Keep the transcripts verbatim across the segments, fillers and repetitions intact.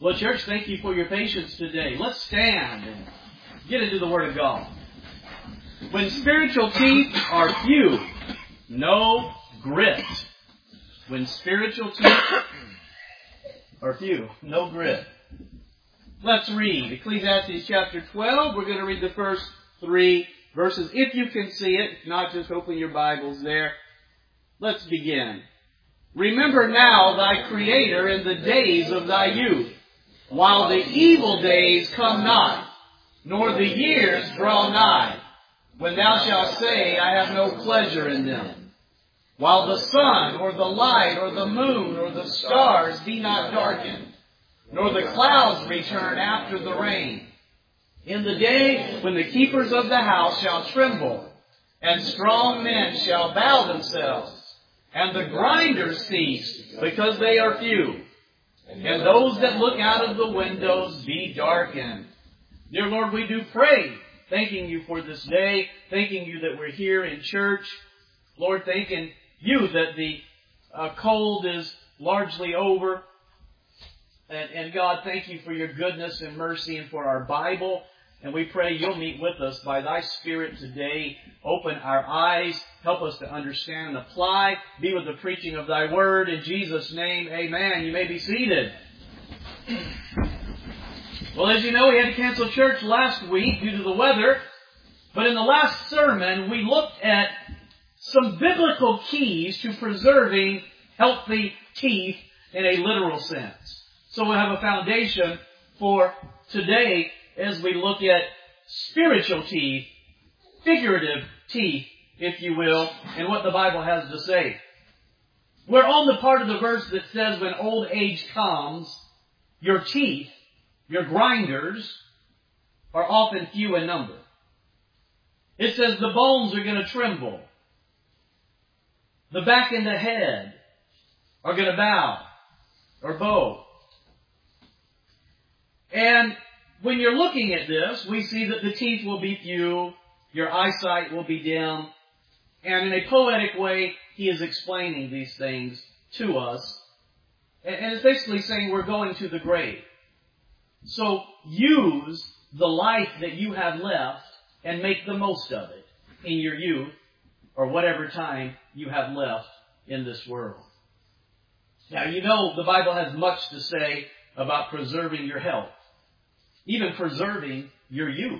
Well, church, thank you for your patience today. Let's stand and get into the Word of God. When spiritual teeth are few, no grit. When spiritual teeth are few, no grit. Let's read Ecclesiastes chapter twelve. We're going to read the first three verses. If you can see it, if not, just open your Bibles there. Let's begin. Remember now thy Creator in the days of thy youth, while the evil days come not, nor the years draw nigh, when thou shalt say, I have no pleasure in them. While the sun, or the light, or the moon, or the stars be not darkened, nor the clouds return after the rain. In the day when the keepers of the house shall tremble, and strong men shall bow themselves, and the grinders cease, because they are few, and those that look out of the windows be darkened. Dear Lord, we do pray, thanking you for this day, thanking you that we're here in church. Lord, thanking you that the uh, cold is largely over. And, and God, thank you for your goodness and mercy and for our Bible. And we pray you'll meet with us by thy Spirit today. Open our eyes. Help us to understand and apply. Be with the preaching of thy word. In Jesus' name, amen. You may be seated. Well, as you know, we had to cancel church last week due to the weather. But in the last sermon, we looked at some biblical keys to preserving healthy teeth in a literal sense. So we'll have a foundation for today as we look at spiritual teeth, figurative teeth, if you will, and what the Bible has to say. We're on the part of the verse that says when old age comes, your teeth, your grinders, are often few in number. It says the bones are going to tremble. The back and the head are going to bow or bow. And when you're looking at this, we see that the teeth will be few, your eyesight will be dim, and in a poetic way, he is explaining these things to us. And it's basically saying we're going to the grave. So use the life that you have left and make the most of it in your youth or whatever time you have left in this world. Now, you know the Bible has much to say about preserving your health, even preserving your youth.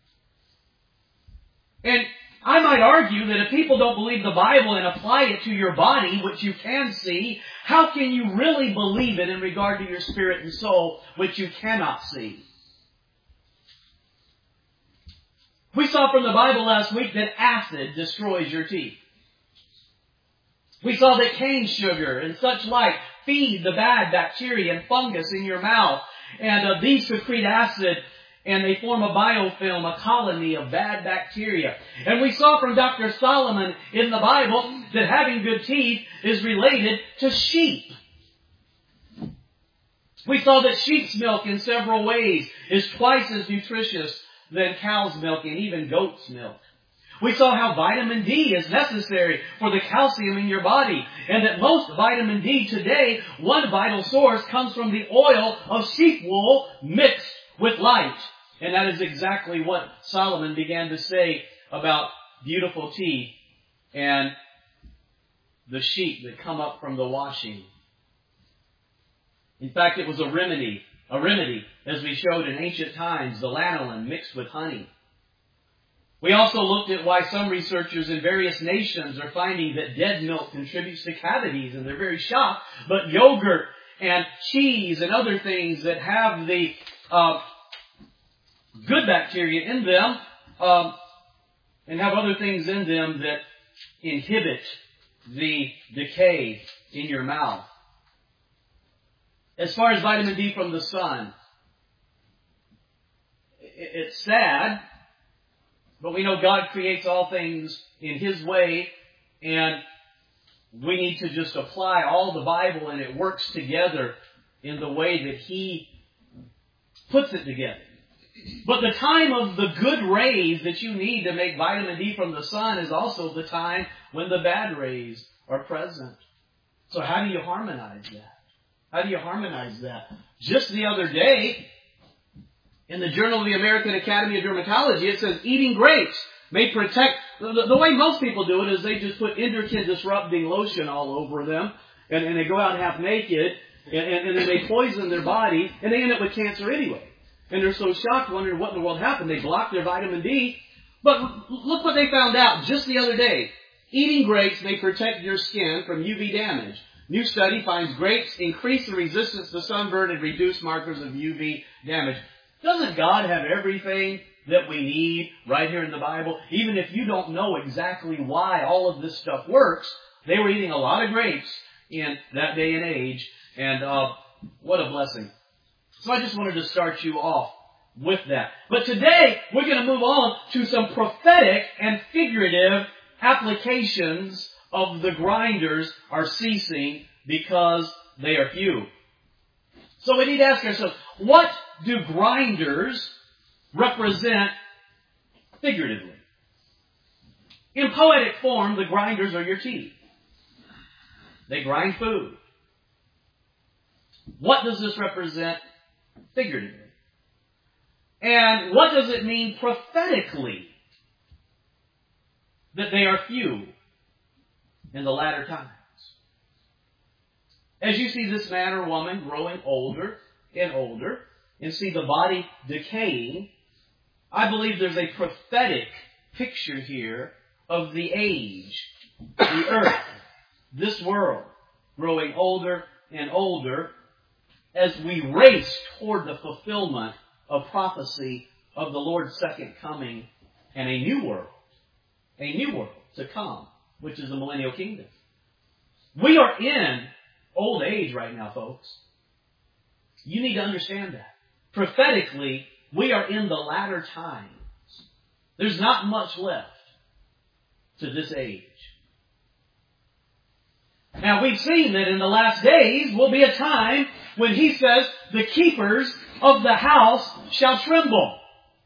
And I might argue that if people don't believe the Bible and apply it to your body, which you can see, how can you really believe it in regard to your spirit and soul, which you cannot see? We saw from the Bible last week that acid destroys your teeth. We saw that cane sugar and such like feed the bad bacteria and fungus in your mouth. And uh, these secrete acid and they form a biofilm, a colony of bad bacteria. And we saw from Doctor Solomon in the Bible that having good teeth is related to sheep. We saw that sheep's milk in several ways is twice as nutritious than cow's milk and even goat's milk. We saw how vitamin D is necessary for the calcium in your body, and that most vitamin D today, one vital source, comes from the oil of sheep wool mixed with light. And that is exactly what Solomon began to say about beautiful teeth and the sheep that come up from the washing. In fact, it was a remedy, a remedy, as we showed in ancient times, the lanolin mixed with honey. We also looked at why some researchers in various nations are finding that dead milk contributes to cavities, and they're very shocked. But yogurt and cheese and other things that have the uh, good bacteria in them um, and have other things in them that inhibit the decay in your mouth. As far as vitamin D from the sun, it's sad, but we know God creates all things in His way, and we need to just apply all the Bible, and it works together in the way that He puts it together. But the time of the good rays that you need to make vitamin D from the sun is also the time when the bad rays are present. So how do you harmonize that? How do you harmonize that? Just the other day, in the Journal of the American Academy of Dermatology, it says eating grapes may protect... The, the way most people do it is they just put endocrine-disrupting lotion all over them, and, and they go out half naked, and, and, and then they poison their body, and they end up with cancer anyway. And they're so shocked, wondering what in the world happened. They blocked their vitamin D. But look what they found out just the other day. Eating grapes may protect your skin from U V damage. New study finds grapes increase the resistance to sunburn and reduce markers of U V damage. Doesn't God have everything that we need right here in the Bible? Even if you don't know exactly why all of this stuff works, they were eating a lot of grapes in that day and age. And uh, what a blessing. So I just wanted to start you off with that. But today, we're going to move on to some prophetic and figurative applications of the grinders are ceasing because they are few. So we need to ask ourselves, what do grinders represent figuratively? In poetic form, the grinders are your teeth. They grind food. What does this represent figuratively? And what does it mean prophetically that they are few in the latter times? As you see this man or woman growing older and older and see the body decaying, I believe there's a prophetic picture here of the age, the earth, this world growing older and older as we race toward the fulfillment of prophecy of the Lord's second coming and a new world, a new world to come, which is the millennial kingdom. We are in old age right now, folks. You need to understand that. Prophetically, we are in the latter times. There's not much left to this age. Now, we've seen that in the last days will be a time when he says, the keepers of the house shall tremble.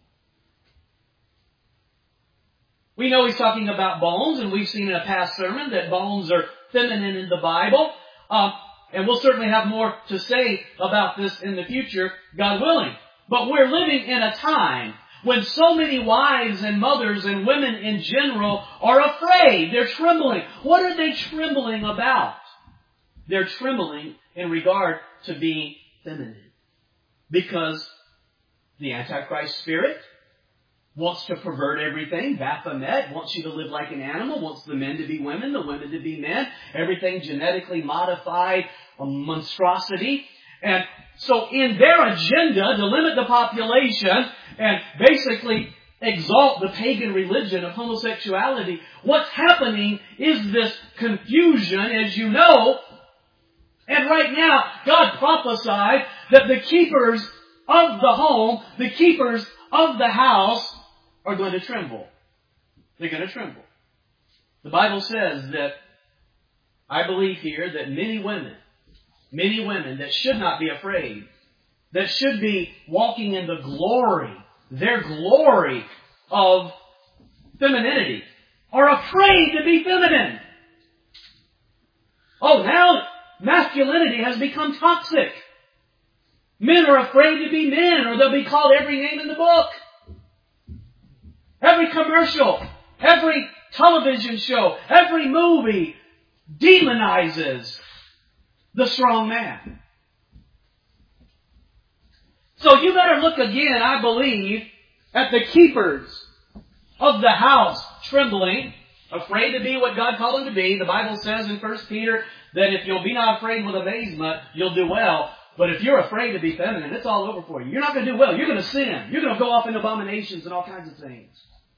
We know he's talking about bones, and we've seen in a past sermon that bones are feminine in the Bible. Um, and we'll certainly have more to say about this in the future, God willing. But we're living in a time when so many wives and mothers and women in general are afraid. They're trembling. What are they trembling about? They're trembling in regard to being feminine. Because the Antichrist spirit wants to pervert everything. Baphomet wants you to live like an animal, wants the men to be women, the women to be men. Everything genetically modified, a monstrosity. And so in their agenda to limit the population and basically exalt the pagan religion of homosexuality, what's happening is this confusion, as you know. And right now, God prophesied that the keepers of the home, the keepers of the house, are going to tremble. They're going to tremble. The Bible says that, I believe here, that many women, many women that should not be afraid, that should be walking in the glory, their glory of femininity, are afraid to be feminine. Oh, now masculinity has become toxic. Men are afraid to be men, or they'll be called every name in the book. Every commercial, every television show, every movie demonizes the strong man. So you better look again, I believe, at the keepers of the house trembling, afraid to be what God called them to be. The Bible says in First Peter that if you'll be not afraid with amazement, you'll do well. But if you're afraid to be feminine, it's all over for you. You're not going to do well. You're going to sin. You're going to go off in abominations and all kinds of things.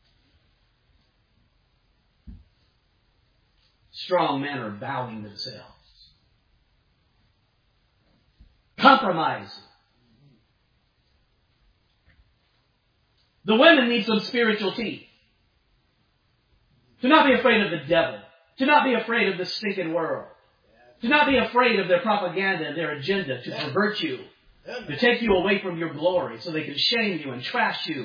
Strong men are bowing themselves. Compromising. The women need some spiritual teeth. To not be afraid of the devil. To not be afraid of the stinking world. To not be afraid of their propaganda and their agenda to pervert you. To take you away from your glory so they can shame you and trash you.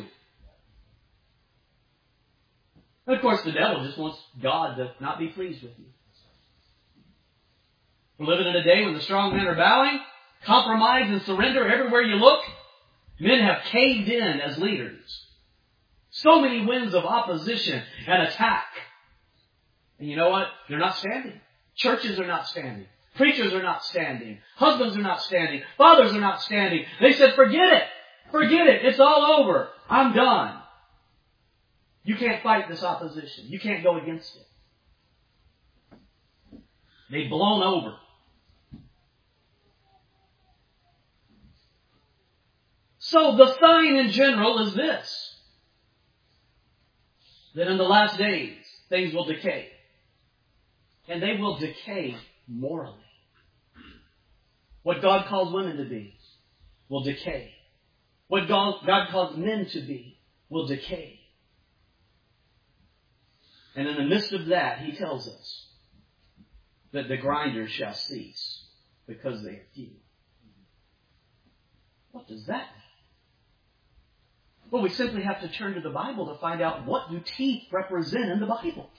And of course the devil just wants God to not be pleased with you. We're living in a day when the strong men are bowing compromise and surrender everywhere you look. Men have caved in as leaders. So many winds of opposition and attack. And you know what? They're not standing. Churches are not standing. Preachers are not standing. Husbands are not standing. Fathers are not standing. They said, forget it. Forget it. It's all over. I'm done. You can't fight this opposition. You can't go against it. They've blown over. So the sign in general is this. That in the last days, things will decay. And they will decay morally. What God calls women to be will decay. What God, God calls men to be will decay. And in the midst of that, He tells us that the grinders shall cease because they are few. What does that mean? Well, we simply have to turn to the Bible to find out what do teeth represent in the Bible.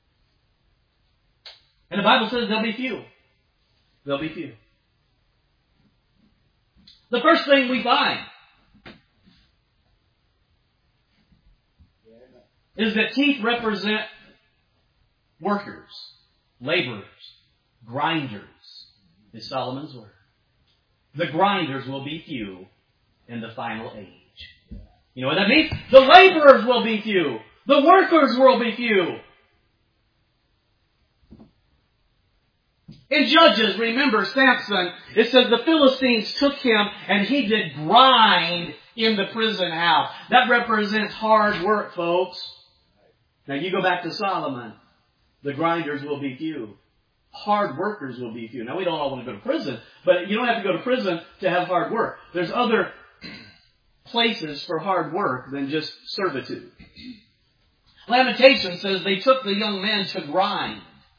And the Bible says there'll be few. There'll be few. The first thing we find is that teeth represent workers, laborers, grinders, is Solomon's word. The grinders will be few in the final age. You know what that means? The laborers will be few. The workers will be few. In Judges, remember Samson, it says the Philistines took him and he did grind in the prison house. That represents hard work, folks. Now you go back to Solomon. The grinders will be few. Hard workers will be few. Now we don't all want to go to prison, but you don't have to go to prison to have hard work. There's other places for hard work than just servitude. Lamentation says they took the young men to grind.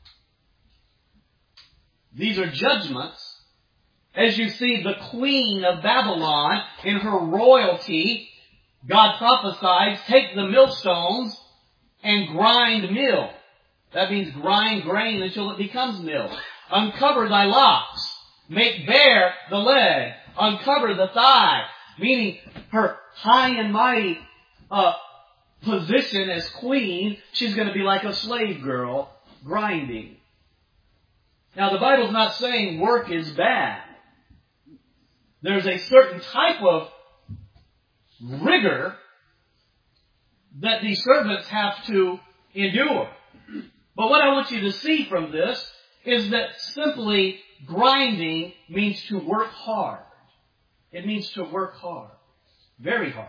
These are judgments. As you see, the queen of Babylon in her royalty, God prophesies, take the millstones and grind mill. That means grind grain until it becomes mill. Uncover thy locks. Make bare the leg. Uncover the thigh. Meaning her high and mighty uh, position as queen, she's going to be like a slave girl grinding. Now the Bible's not saying work is bad. There's a certain type of rigor that these servants have to endure. But what I want you to see from this is that simply grinding means to work hard. It means to work hard. Very hard.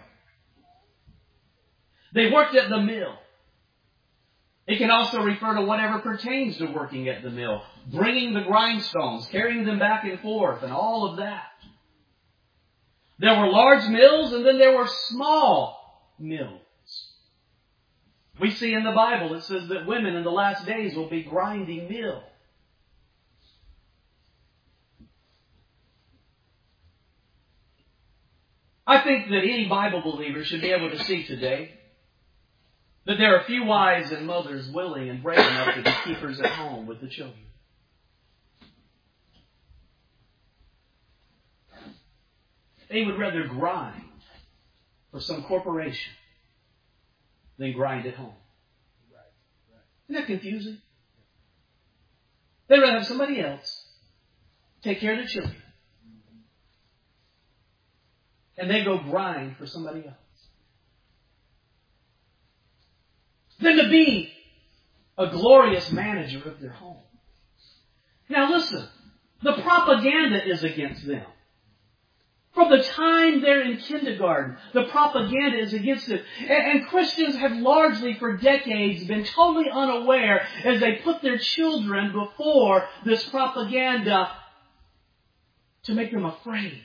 They worked at the mill. It can also refer to whatever pertains to working at the mill. Bringing the grindstones, carrying them back and forth, and all of that. There were large mills, and then there were small mills. We see in the Bible, it says that women in the last days will be grinding mill. I think that any Bible believer should be able to see today that there are few wives and mothers willing and brave enough to be keepers at home with the children. They would rather grind for some corporation than grind at home. Isn't that confusing? They'd rather have somebody else take care of the children. And they go grind for somebody else. Than to be a glorious manager of their home. Now listen, the propaganda is against them. From the time they're in kindergarten, the propaganda is against it. And, and Christians have largely for decades been totally unaware as they put their children before this propaganda to make them afraid.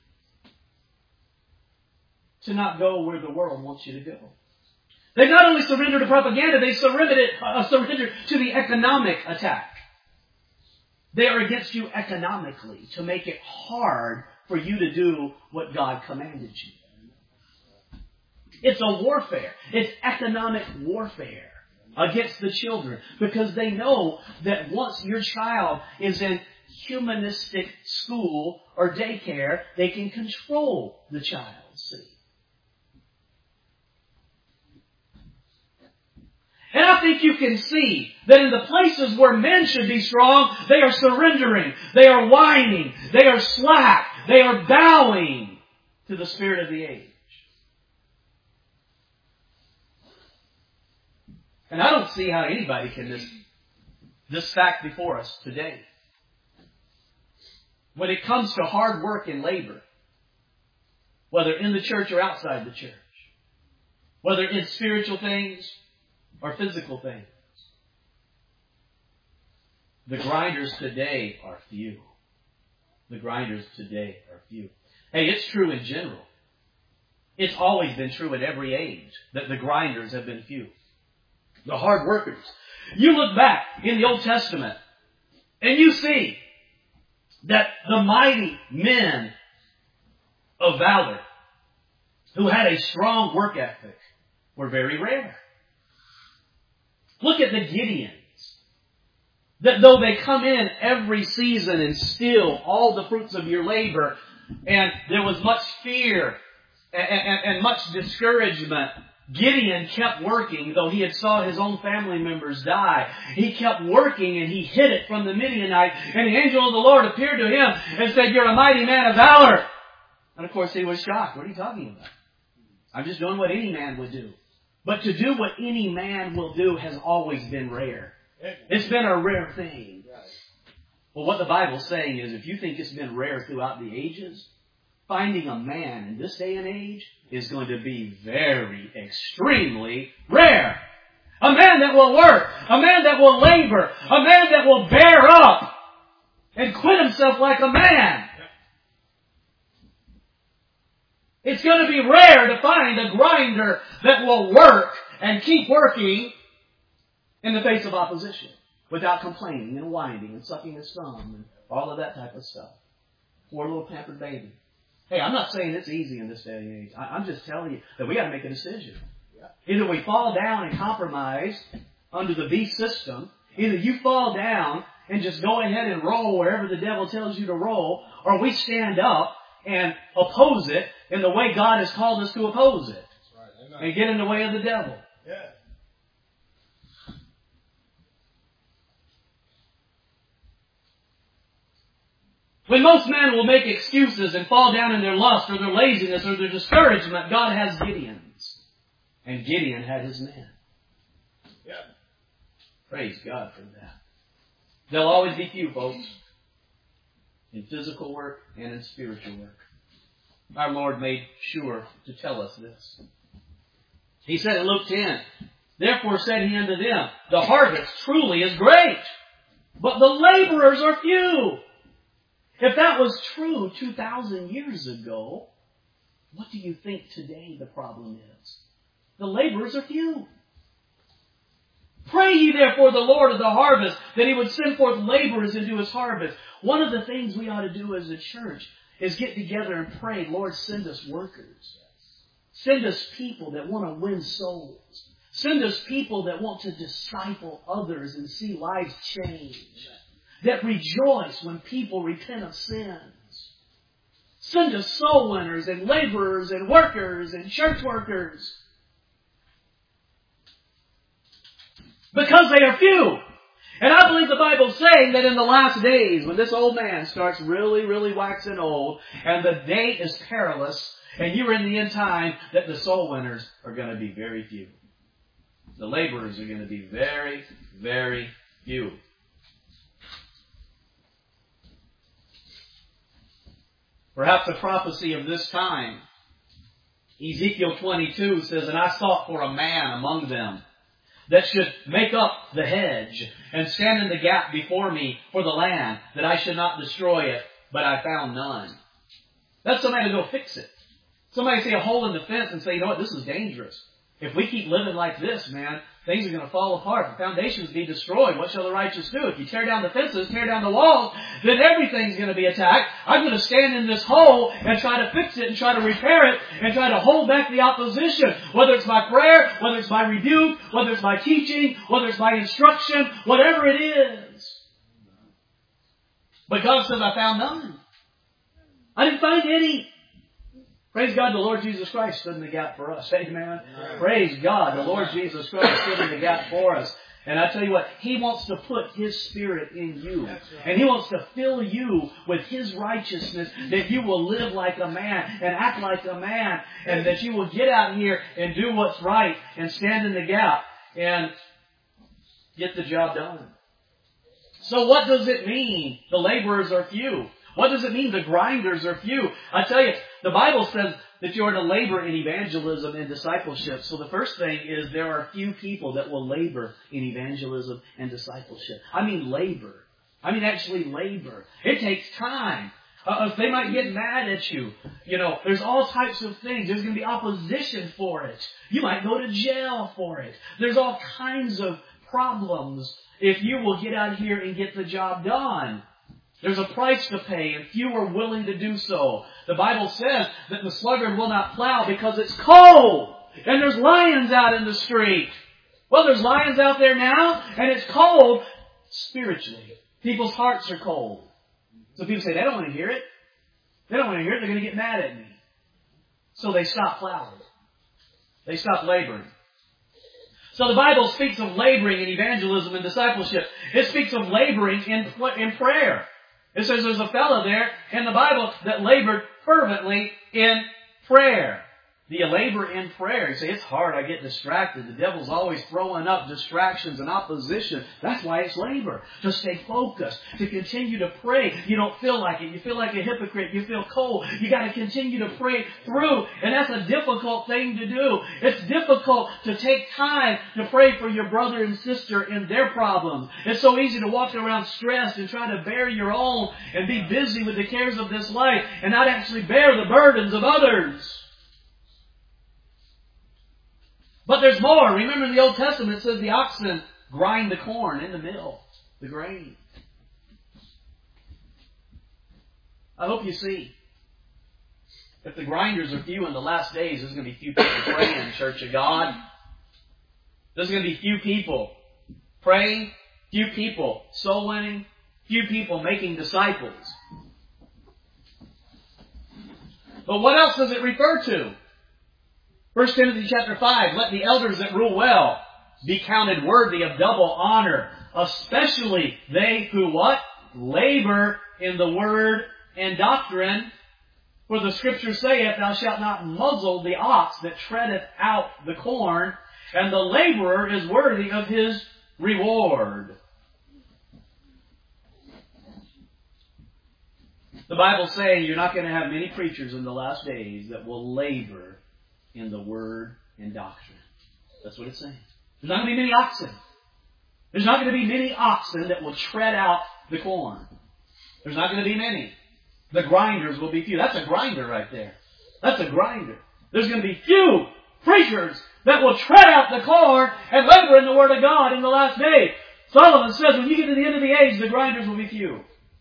To not go where the world wants you to go. They not only surrendered to propaganda, they surrendered, it, uh, surrendered to the economic attack. They are against you economically to make it hard for you to do what God commanded you. It's a warfare. It's economic warfare against the children because they know that once your child is in humanistic school or daycare, they can control the child, see. And I think you can see that in the places where men should be strong, they are surrendering, they are whining, they are slack, they are bowing to the spirit of the age. And I don't see how anybody can miss this fact before us today. When it comes to hard work and labor, whether in the church or outside the church, whether in spiritual things or physical things, the grinders today are few. The grinders today are few. Hey, it's true in general. It's always been true at every age that the grinders have been few. The hard workers. You look back in the Old Testament and you see that the mighty men of valor who had a strong work ethic were very rare. Look at the Gideons. That though they come in every season and steal all the fruits of your labor, and there was much fear and, and, and much discouragement, Gideon kept working, though he had saw his own family members die. He kept working and he hid it from the Midianites. And the angel of the Lord appeared to him and said, "You're a mighty man of valor." And of course he was shocked. What are you talking about? I'm just doing what any man would do. But to do what any man will do has always been rare. It's been a rare thing. Well, what the Bible's saying is, if you think it's been rare throughout the ages, finding a man in this day and age is going to be very, extremely rare. A man that will work. A man that will labor. A man that will bear up and quit himself like a man. It's going to be rare to find a grinder that will work and keep working in the face of opposition without complaining and whining and sucking his thumb and all of that type of stuff. Poor little pampered baby. Hey, I'm not saying it's easy in this day and age. I'm just telling you that we got to make a decision. Either we fall down and compromise under the beast system. Either you fall down and just go ahead and roll wherever the devil tells you to roll, or we stand up and oppose it in the way God has called us to oppose it. Right. And get in the way of the devil. Yeah. When most men will make excuses and fall down in their lust or their laziness or their discouragement, God has Gideons. And Gideon had his men. Yeah. Praise God for that. There'll always be few, folks, in physical work and in spiritual work. Our Lord made sure to tell us this. He said in Luke ten, "Therefore said he unto them, the harvest truly is great, but the laborers are few." If that was true two thousand years ago, what do you think today the problem is? The laborers are few. Pray ye therefore the Lord of the harvest that he would send forth laborers into his harvest. One of the things we ought to do as a church is get together and pray, "Lord, send us workers. Send us people that want to win souls. Send us people that want to disciple others and see lives change. That rejoice when people repent of sins. Send us soul winners and laborers and workers and church workers. Because they are few." And I believe the Bible's saying that in the last days, when this old man starts really, really waxing old, and the day is perilous, and you're in the end time, that the soul winners are going to be very few. The laborers are going to be very, very few. Perhaps a prophecy of this time. Ezekiel twenty-two says, "And I sought for a man among them that should make up the hedge and stand in the gap before me for the land, that I should not destroy it, but I found none." That's somebody to go fix it. Somebody see a hole in the fence and say, "You know what, this is dangerous. If we keep living like this, man, things are going to fall apart. The foundations be destroyed. What shall the righteous do? If you tear down the fences, tear down the walls, then everything's going to be attacked. I'm going to stand in this hole and try to fix it and try to repair it and try to hold back the opposition. Whether it's by prayer, whether it's by rebuke, whether it's by teaching, whether it's by instruction, whatever it is." But God says, I found none. I didn't find any. Praise God, the Lord Jesus Christ stood in the gap for us. Amen. Amen. Praise God, the Lord Jesus Christ stood in the gap for us. And I tell you what, He wants to put His Spirit in you. And He wants to fill you with His righteousness, that you will live like a man and act like a man, and that you will get out here and do what's right and stand in the gap and get the job done. So what does it mean the laborers are few? What does it mean the grinders are few? I tell you, the Bible says that you are to labor in evangelism and discipleship. So the first thing is there are few people that will labor in evangelism and discipleship. I mean labor. I mean actually labor. It takes time. Uh, they might get mad at you. You know, there's all types of things. There's going to be opposition for it. You might go to jail for it. There's all kinds of problems if you will get out here and get the job done. There's a price to pay, and few are willing to do so. The Bible says that the sluggard will not plow because it's cold, and there's lions out in the street. Well, there's lions out there now, and it's cold spiritually. People's hearts are cold. So people say, they don't want to hear it. They don't want to hear it. They're going to get mad at me. So they stop plowing. They stop laboring. So the Bible speaks of laboring in evangelism and discipleship. It speaks of laboring in, in prayer. It says there's a fellow there in the Bible that labored fervently in prayer. Do you labor in prayer? You say, it's hard, I get distracted. The devil's always throwing up distractions and opposition. That's why it's labor. To stay focused, to continue to pray. You don't feel like it. You feel like a hypocrite. You feel cold. You got to continue to pray through. And that's a difficult thing to do. It's difficult to take time to pray for your brother and sister in their problems. It's so easy to walk around stressed and try to bear your own and be busy with the cares of this life and not actually bear the burdens of others. But there's more. Remember in the Old Testament it says the oxen grind the corn in the mill, the grain. I hope you see. If the grinders are few in the last days, there's going to be few people praying, Church of God. There's going to be few people praying, few people soul winning, few people making disciples. But what else does it refer to? First Timothy chapter five, let the elders that rule well be counted worthy of double honor, especially they who what? Labor in the word and doctrine. For the Scriptures saith, thou shalt not muzzle the ox that treadeth out the corn, and the laborer is worthy of his reward. The Bible's saying you're not going to have many preachers in the last days that will labor in the word and doctrine. That's what it's saying. There's not going to be many oxen. There's not going to be many oxen that will tread out the corn. There's not going to be many. The grinders will be few. That's a grinder right there. That's a grinder. There's going to be few preachers that will tread out the corn and labor in the Word of God in the last day. Solomon says when you get to the end of the age, the grinders will be few.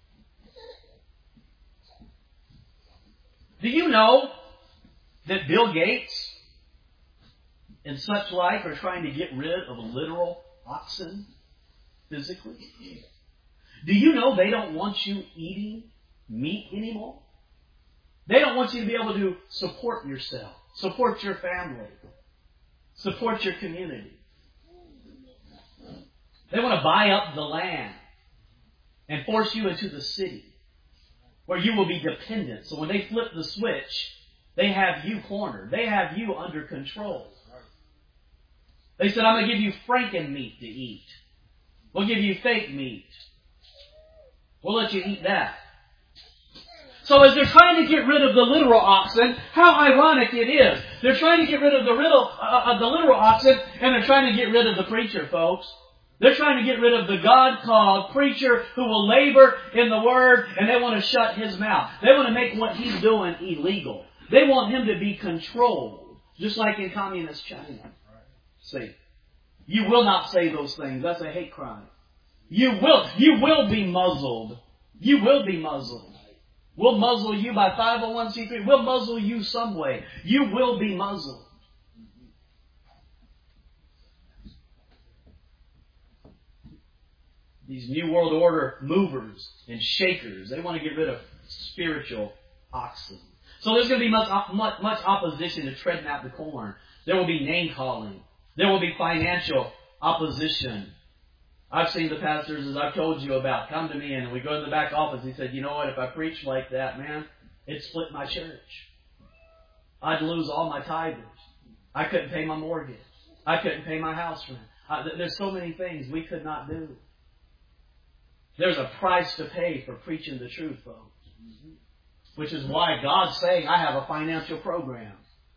Do you know that Bill Gates and such like are trying to get rid of literal oxen physically? Do you know they don't want you eating meat anymore? They don't want you to be able to support yourself, support your family, support your community. They want to buy up the land and force you into the city where you will be dependent. So when they flip the switch, they have you cornered. They have you under control. They said, I'm going to give you franken meat to eat. We'll give you fake meat. We'll let you eat that. So as they're trying to get rid of the literal oxen, how ironic it is. They're trying to get rid of the, riddle, uh, of the literal oxen, and they're trying to get rid of the preacher, folks. They're trying to get rid of the God-called preacher who will labor in the Word, and they want to shut his mouth. They want to make what he's doing illegal. They want him to be controlled, just like in communist China. See, you will not say those things. That's a hate crime. You will, you will be muzzled. You will be muzzled. We'll muzzle you by five oh one c three. We'll muzzle you some way. You will be muzzled. these New World Order movers and shakers. They want to get rid of spiritual oxen. So there's going to be much, much, much opposition to treading out the corn. There will be name-calling. There will be financial opposition. I've seen the pastors, as I've told you about, come to me and we go in the back office. He said, you know what, if I preach like that, man, it'd split my church. I'd lose all my tithers. I couldn't pay my mortgage. I couldn't pay my house rent. Uh, there's so many things we could not do. There's a price to pay for preaching the truth, folks. Which is why God's saying, I have a financial program.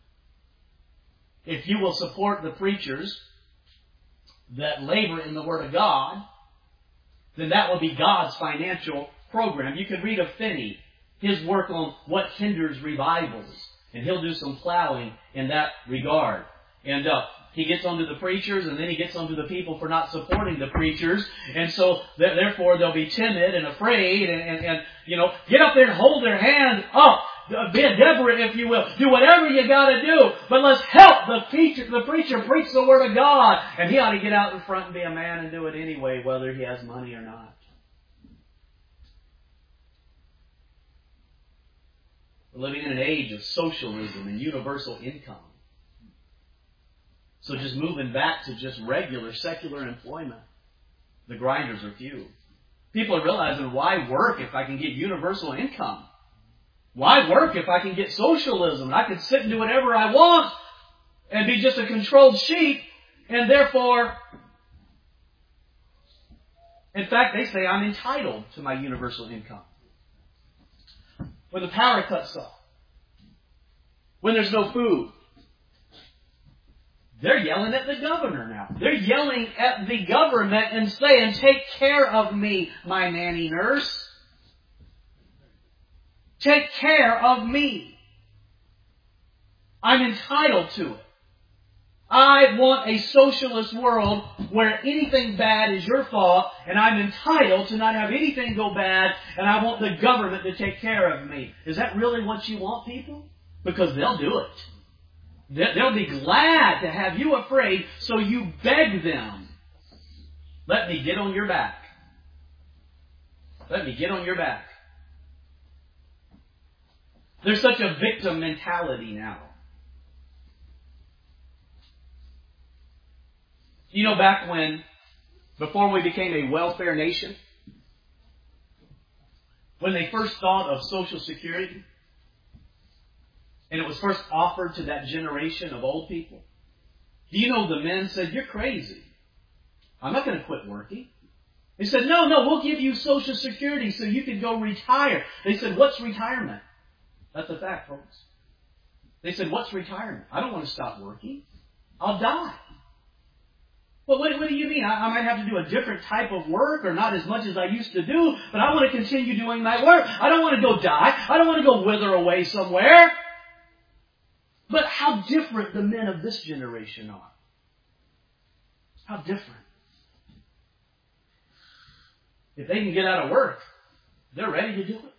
If you will support the preachers that labor in the Word of God, then that will be God's financial program. You can read of Finney, his work on what hinders revivals, and he'll do some plowing in that regard. And uh, he gets onto the preachers, and then he gets onto the people for not supporting the preachers. And so, th- therefore, they'll be timid and afraid and, and, and, you know, get up there and hold their hand up. Be a Deborah, if you will. Do whatever you got to do. But let's help the preacher, the preacher preach the Word of God. And he ought to get out in front and be a man and do it anyway, whether he has money or not. We're living in an age of socialism and universal income. So just moving back to just regular secular employment. The grinders are few. People are realizing, why work if I can get universal income? Why work if I can get socialism? I can sit and do whatever I want and be just a controlled sheep, and therefore, in fact, they say I'm entitled to my universal income. When the power cuts off, when there's no food, they're yelling at the governor now. They're yelling at the government and saying, take care of me, my nanny nurse. Take care of me. I'm entitled to it. I want a socialist world where anything bad is your fault, and I'm entitled to not have anything go bad, and I want the government to take care of me. Is that really what you want, people? Because they'll do it. They'll be glad to have you afraid, so you beg them. Let me get on your back. Let me get on your back. There's such a victim mentality now. You know, back when, before we became a welfare nation, when they first thought of Social Security, and it was first offered to that generation of old people, do you know the men said, you're crazy. I'm not going to quit working. They said, no, no, we'll give you Social Security so you can go retire. They said, what's retirement? That's a fact, folks. They said, what's retirement? I don't want to stop working. I'll die. Well, what, what do you mean? I, I might have to do a different type of work or not as much as I used to do, but I want to continue doing my work. I don't want to go die. I don't want to go wither away somewhere. But how different the men of this generation are. How different. If they can get out of work, they're ready to do it.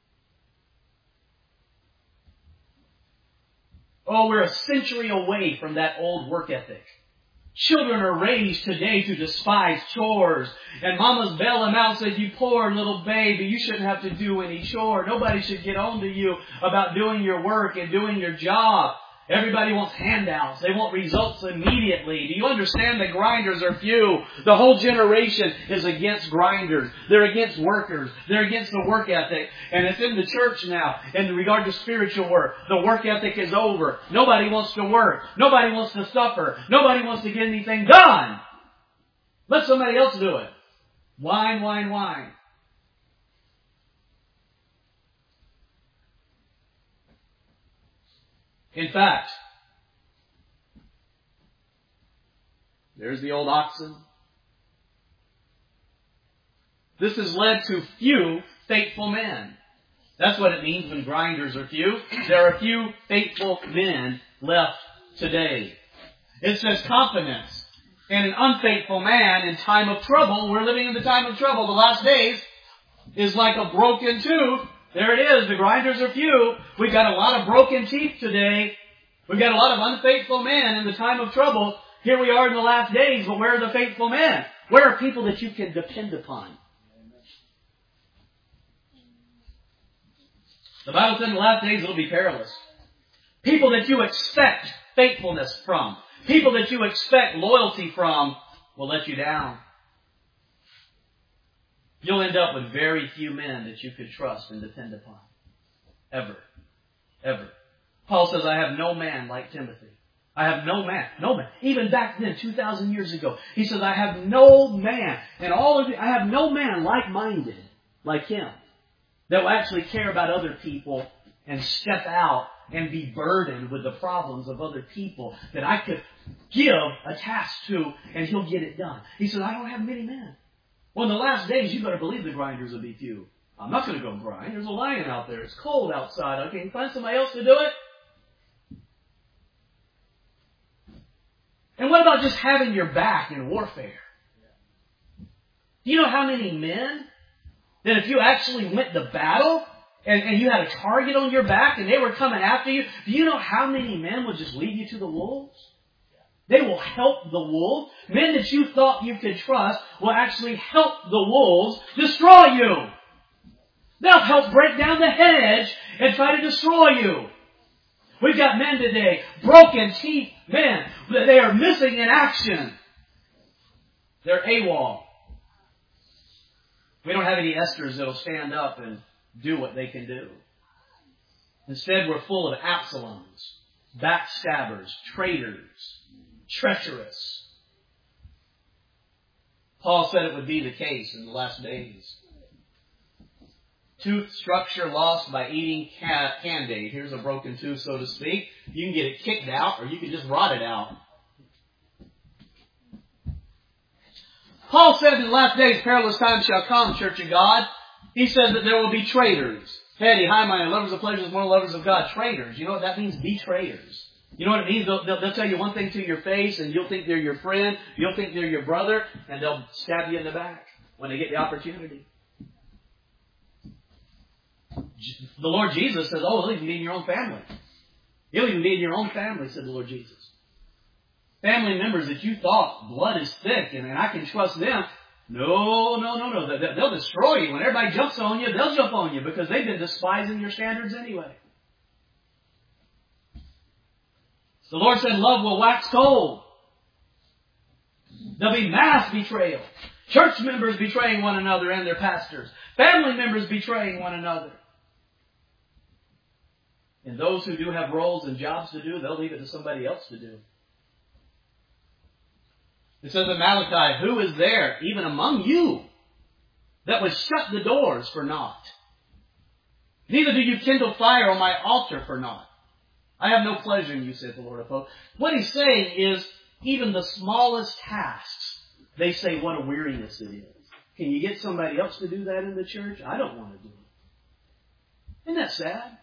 Oh, we're a century away from that old work ethic. Children are raised today to despise chores. And mamas bail them out and say, you poor little baby, you shouldn't have to do any chore. Nobody should get on to you about doing your work and doing your job. Everybody wants handouts. They want results immediately. Do you understand that grinders are few? The whole generation is against grinders. They're against workers. They're against the work ethic. And it's in the church now. In regard to spiritual work, the work ethic is over. Nobody wants to work. Nobody wants to suffer. Nobody wants to get anything done. Let somebody else do it. Whine, whine, whine. In fact, there's the old oxen. This has led to few faithful men. That's what it means when grinders are few. There are few faithful men left today. It says confidence in an unfaithful man in time of trouble. We're living in the time of trouble. The last days is like a broken tooth. There it is. The grinders are few. We've got a lot of broken teeth today. We've got a lot of unfaithful men in the time of trouble. Here we are in the last days, but where are the faithful men? Where are people that you can depend upon? The Bible said in the last days it'll be perilous. People that you expect faithfulness from, people that you expect loyalty from, will let you down. You'll end up with very few men that you could trust and depend upon. Ever. Ever. Paul says, I have no man like Timothy. I have no man. No man. Even back then, two thousand years ago, he says, I have no man. And all of you, I have no man like-minded like him that will actually care about other people and step out and be burdened with the problems of other people that I could give a task to and he'll get it done. He says, I don't have many men. Well, in the last days, you better believe the grinders will be few. I'm not going to go grind. There's a lion out there. It's cold outside. Okay, can you find somebody else to do it? And what about just having your back in warfare? Do you know how many men that if you actually went to battle and, and you had a target on your back and they were coming after you, do you know how many men would just leave you to the wolves? They will help the wolves. Men that you thought you could trust will actually help the wolves destroy you. They'll help break down the hedge and try to destroy you. We've got men today, broken teeth men. They are missing in action. They're AWOL. We don't have any Esthers that will stand up and do what they can do. Instead, we're full of Absaloms, backstabbers, traitors, treacherous. Paul said it would be the case in the last days. Tooth structure lost by eating Candide. Here's a broken tooth, so to speak. You can get it kicked out or you can just rot it out. Paul said in the last days, perilous times shall come, Church of God. He said that there will be traitors. Heady, high-minded, lovers of pleasures more than lovers of God. Traitors. You know what that means? Betrayers. You know what it means? They'll, they'll, they'll tell you one thing to your face and you'll think they're your friend. You'll think they're your brother and they'll stab you in the back when they get the opportunity. The Lord Jesus says, oh, it'll even be in your own family. It'll even be in your own family, said the Lord Jesus. Family members that you thought blood is thick and, and I can trust them. No, no, no, no. They'll destroy you. When everybody jumps on you, they'll jump on you because they've been despising your standards anyway. The Lord said love will wax cold. There'll be mass betrayal. Church members betraying one another and their pastors. Family members betraying one another. And those who do have roles and jobs to do, they'll leave it to somebody else to do. It says in Malachi, who is there, even among you, that would shut the doors for naught? Neither do you kindle fire on my altar for naught. I have no pleasure in you, saith the Lord of hosts. What he's saying is, even the smallest tasks, they say what a weariness it is. Can you get somebody else to do that in the church? I don't want to do it. Isn't that sad?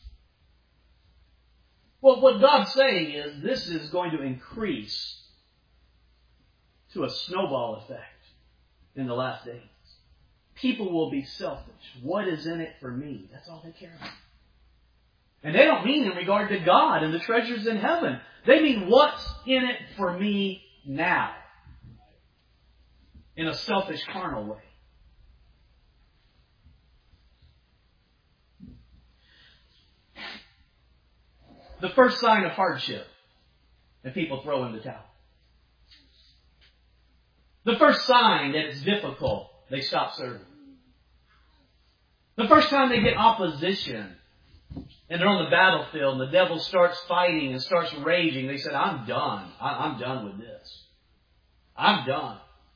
Well, what God's saying is, this is going to increase to a snowball effect in the last days. People will be selfish. What is in it for me? That's all they care about. And they don't mean in regard to God and the treasures in heaven. They mean what's in it for me now. In a selfish, carnal way. The first sign of hardship, and people throw in the towel. The first sign that it's difficult, they stop serving. The first time they get opposition, and they're on the battlefield, and the devil starts fighting and starts raging, they said, I'm done. I'm done with this. I'm done.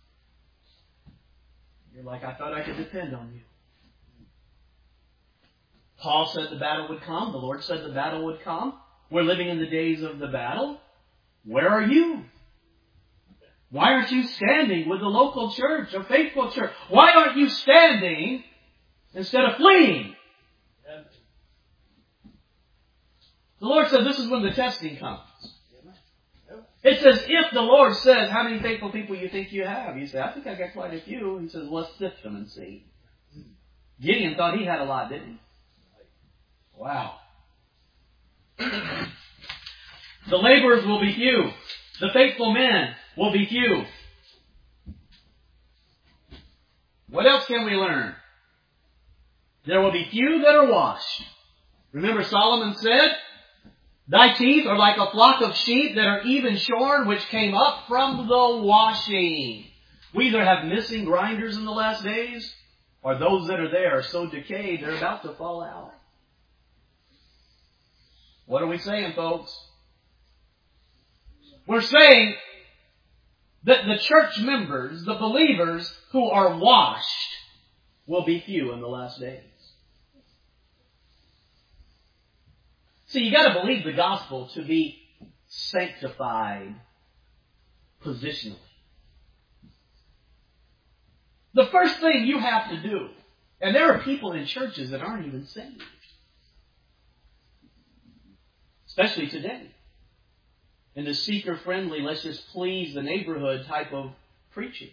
You're like, I thought I could depend on you. Paul said the battle would come. The Lord said the battle would come. We're living in the days of the battle. Where are you? Why aren't you standing with the local church, a faithful church? Why aren't you standing instead of fleeing? The Lord said this is when the testing comes. It says, if the Lord says, how many faithful people you think you have? You say, I think I got quite a few. He says, let's sift them and see. Gideon thought he had a lot, didn't he? Wow. The laborers will be few. The faithful men will be few. What else can we learn? There will be few that are washed. Remember Solomon said, thy teeth are like a flock of sheep that are even shorn, which came up from the washing. We either have missing grinders in the last days, or those that are there are so decayed they're about to fall out. What are we saying, folks? We're saying that the church members, the believers who are washed, will be few in the last days. See, you got to believe the gospel to be sanctified positionally. The first thing you have to do, and there are people in churches that aren't even saved, especially today, in the seeker-friendly, let's just please the neighborhood type of preaching.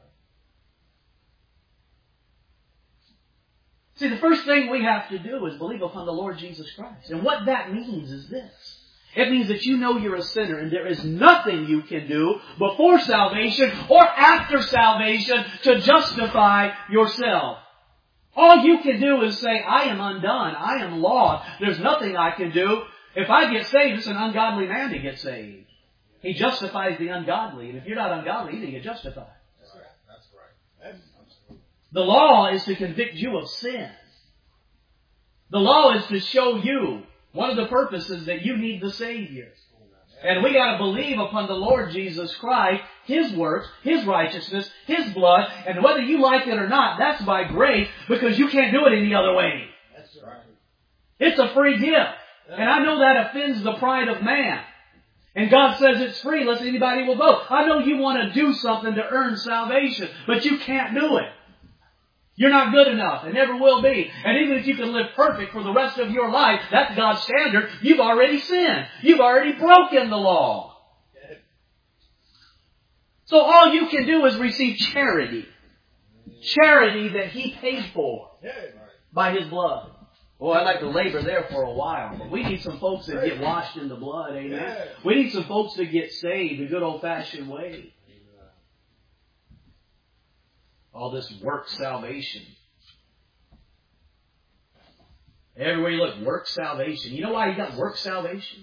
See, the first thing we have to do is believe upon the Lord Jesus Christ. And what that means is this. It means that you know you're a sinner and there is nothing you can do before salvation or after salvation to justify yourself. All you can do is say, I am undone. I am lost. There's nothing I can do. If I get saved, it's an ungodly man to get saved. He justifies the ungodly. And if you're not ungodly, you didn't get justified. That's right. That's right. That's the law is to convict you of sin. The law is to show you one of the purposes that you need the Savior. And we got to believe upon the Lord Jesus Christ, His works, His righteousness, His blood, and whether you like it or not, that's by grace, because you can't do it any other way. That's right. It's a free gift. And I know that offends the pride of man. And God says it's free unless anybody will vote. I know you want to do something to earn salvation, but you can't do it. You're not good enough, and never will be. And even if you can live perfect for the rest of your life, that's God's standard, you've already sinned. You've already broken the law. So all you can do is receive charity. Charity that He paid for by His blood. Well, I'd like to labor there for a while. But we need some folks that get washed in the blood, amen. We need some folks that get saved the good old-fashioned way. All this work salvation. Everywhere you look, work salvation. You know why you got work salvation?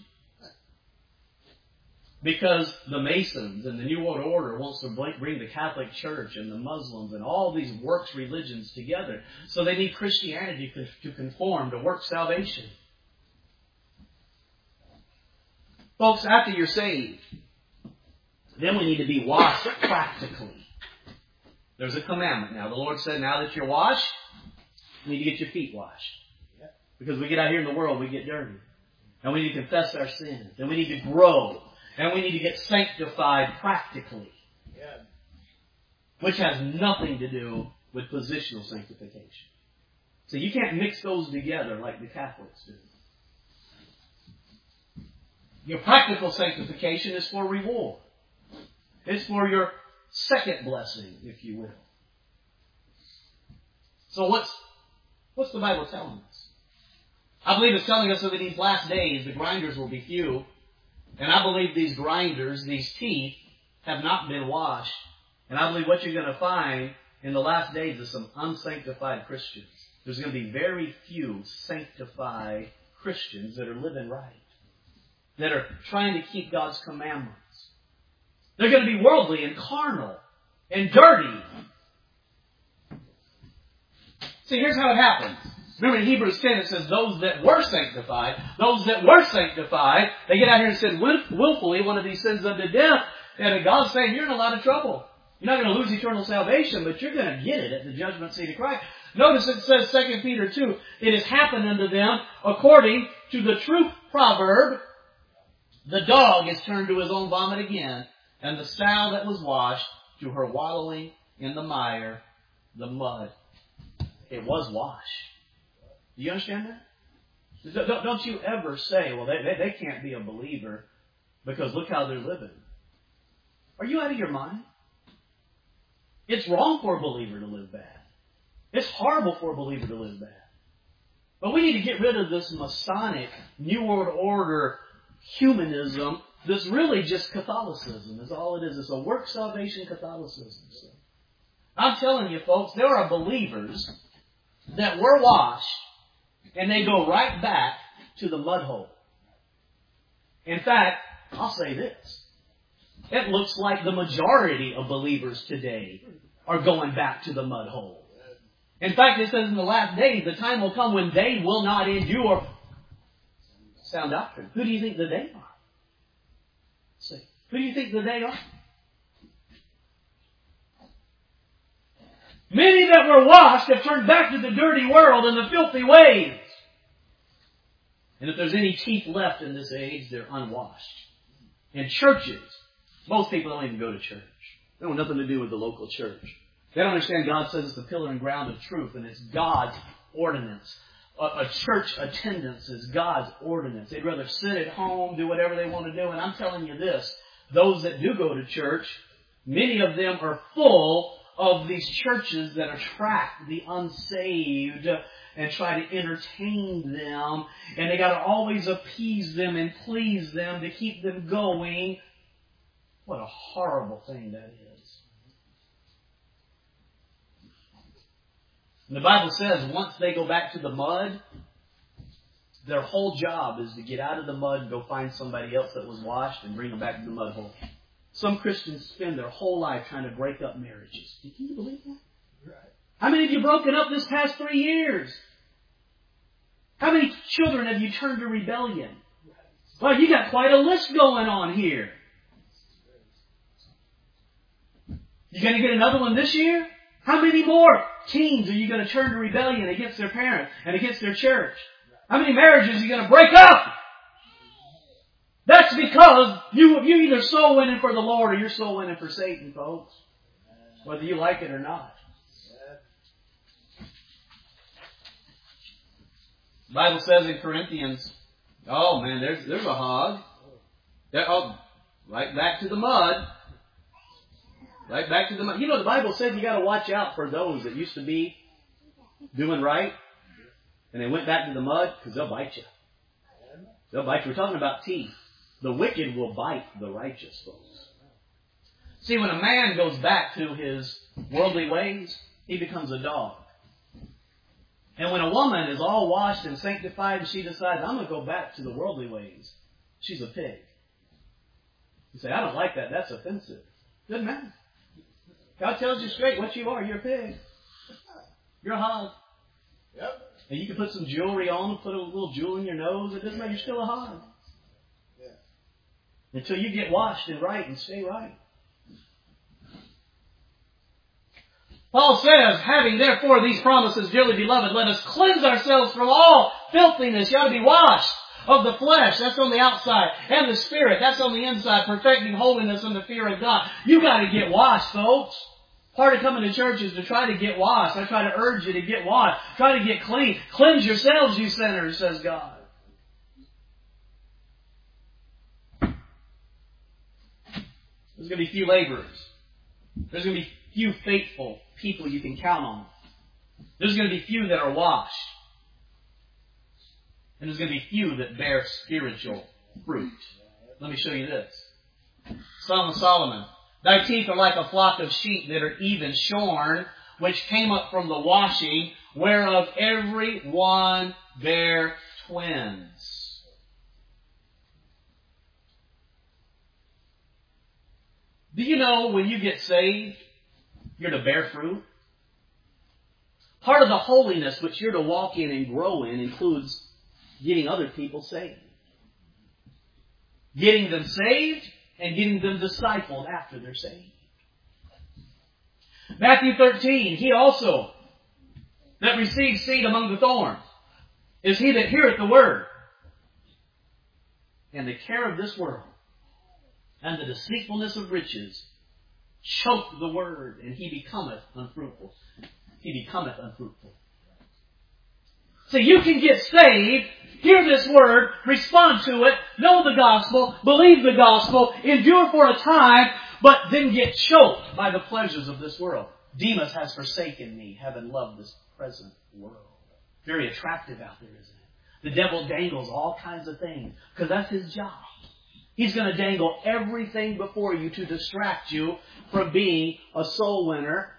Because the Masons and the New World Order wants to bring the Catholic Church and the Muslims and all these works religions together. So they need Christianity to conform to work salvation. Folks, after you're saved, then we need to be washed practically. There's a commandment now. The Lord said, now that you're washed, you need to get your feet washed. Because we get out here in the world, we get dirty. And we need to confess our sins. And we need to grow. And we need to get sanctified practically. Which has nothing to do with positional sanctification. So you can't mix those together like the Catholics do. Your practical sanctification is for reward. It's for your second blessing, if you will. So what's, what's the Bible telling us? I believe it's telling us that in these last days, the grinders will be few. And I believe these grinders, these teeth, have not been washed. And I believe what you're going to find in the last days is some unsanctified Christians. There's going to be very few sanctified Christians that are living right. That are trying to keep God's commandments. They're going to be worldly and carnal and dirty. See, here's how it happens. Remember in Hebrews ten it says those that were sanctified, those that were sanctified, they get out here and sin willfully, one of these sins unto death, and God's saying you're in a lot of trouble. You're not going to lose eternal salvation, but you're going to get it at the judgment seat of Christ. Notice it says Second Peter two, it has happened unto them according to the true proverb, the dog is turned to his own vomit again, and the sow that was washed to her wallowing in the mire, the mud. It was washed. Do you understand that? Don't you ever say, well, they, they, they can't be a believer because look how they're living. Are you out of your mind? It's wrong for a believer to live bad. It's horrible for a believer to live bad. But we need to get rid of this Masonic, New World Order, humanism. That's really just Catholicism is all it is. It's a work salvation Catholicism. So I'm telling you, folks, there are believers that were washed, and they go right back to the mud hole. In fact, I'll say this. It looks like the majority of believers today are going back to the mud hole. In fact, it says in the last days, the time will come when they will not endure sound doctrine. Who do you think that they are? See, who do you think that they are? Many that were washed have turned back to the dirty world and the filthy ways. And if there's any teeth left in this age, they're unwashed. And churches, most people don't even go to church. They don't have nothing to do with the local church. They don't understand God says it's the pillar and ground of truth, and it's God's ordinance. A, a church attendance is God's ordinance. They'd rather sit at home, do whatever they want to do. And I'm telling you this, those that do go to church, many of them are full of these churches that attract the unsaved and try to entertain them. And they got to always appease them and please them to keep them going. What a horrible thing that is. And the Bible says once they go back to the mud, their whole job is to get out of the mud and go find somebody else that was washed and bring them back to the mud hole. Some Christians spend their whole life trying to break up marriages. Can you believe that? Right. How many of you broken up this past three years? How many children have you turned to rebellion? Well, you got quite a list going on here. You going to get another one this year? How many more teens are you going to turn to rebellion against their parents and against their church? How many marriages are you going to break up? That's because you, you're either soul winning for the Lord or you're soul winning for Satan, folks. Whether you like it or not. The Bible says in Corinthians, oh man, there's there's a hog. There, oh, right back to the mud. Right back to the mud. You know, the Bible says you got to watch out for those that used to be doing right, and they went back to the mud because they'll bite you. They'll bite you. We're talking about teeth. The wicked will bite the righteous, folks. See, when a man goes back to his worldly ways, he becomes a dog. And when a woman is all washed and sanctified and she decides, I'm going to go back to the worldly ways, she's a pig. You say, I don't like that. That's offensive. Doesn't matter. God tells you straight what you are. You're a pig. You're a hog. Yep. And you can put some jewelry on, put a little jewel in your nose. It doesn't matter. You're still a hog. Yeah. Until you get washed and right and stay right. Paul says, having therefore these promises, dearly beloved, let us cleanse ourselves from all filthiness. You ought to be washed of the flesh. That's on the outside. And the spirit. That's on the inside. Perfecting holiness and the fear of God. You got to get washed, folks. Part of coming to church is to try to get washed. I try to urge you to get washed. Try to get clean. Cleanse yourselves, you sinners, says God. There's going to be few laborers. There's going to be few faithful people you can count on. There's going to be few that are washed. And there's going to be few that bear spiritual fruit. Let me show you this. Song of Solomon. Thy teeth are like a flock of sheep that are even shorn, which came up from the washing, whereof every one bear twins. Do you know when you get saved, you're to bear fruit? Part of the holiness which you're to walk in and grow in includes getting other people saved. Getting them saved and getting them discipled after they're saved. Matthew thirteen, he also that receives seed among the thorns is he that heareth the word, and the care of this world and the deceitfulness of riches choke the word, and he becometh unfruitful. He becometh unfruitful. So you can get saved, hear this word, respond to it, know the gospel, believe the gospel, endure for a time, but then get choked by the pleasures of this world. Demas has forsaken me, having loved this present world. Very attractive out there, isn't it? The devil dangles all kinds of things, because that's his job. He's going to dangle everything before you to distract you from being a soul winner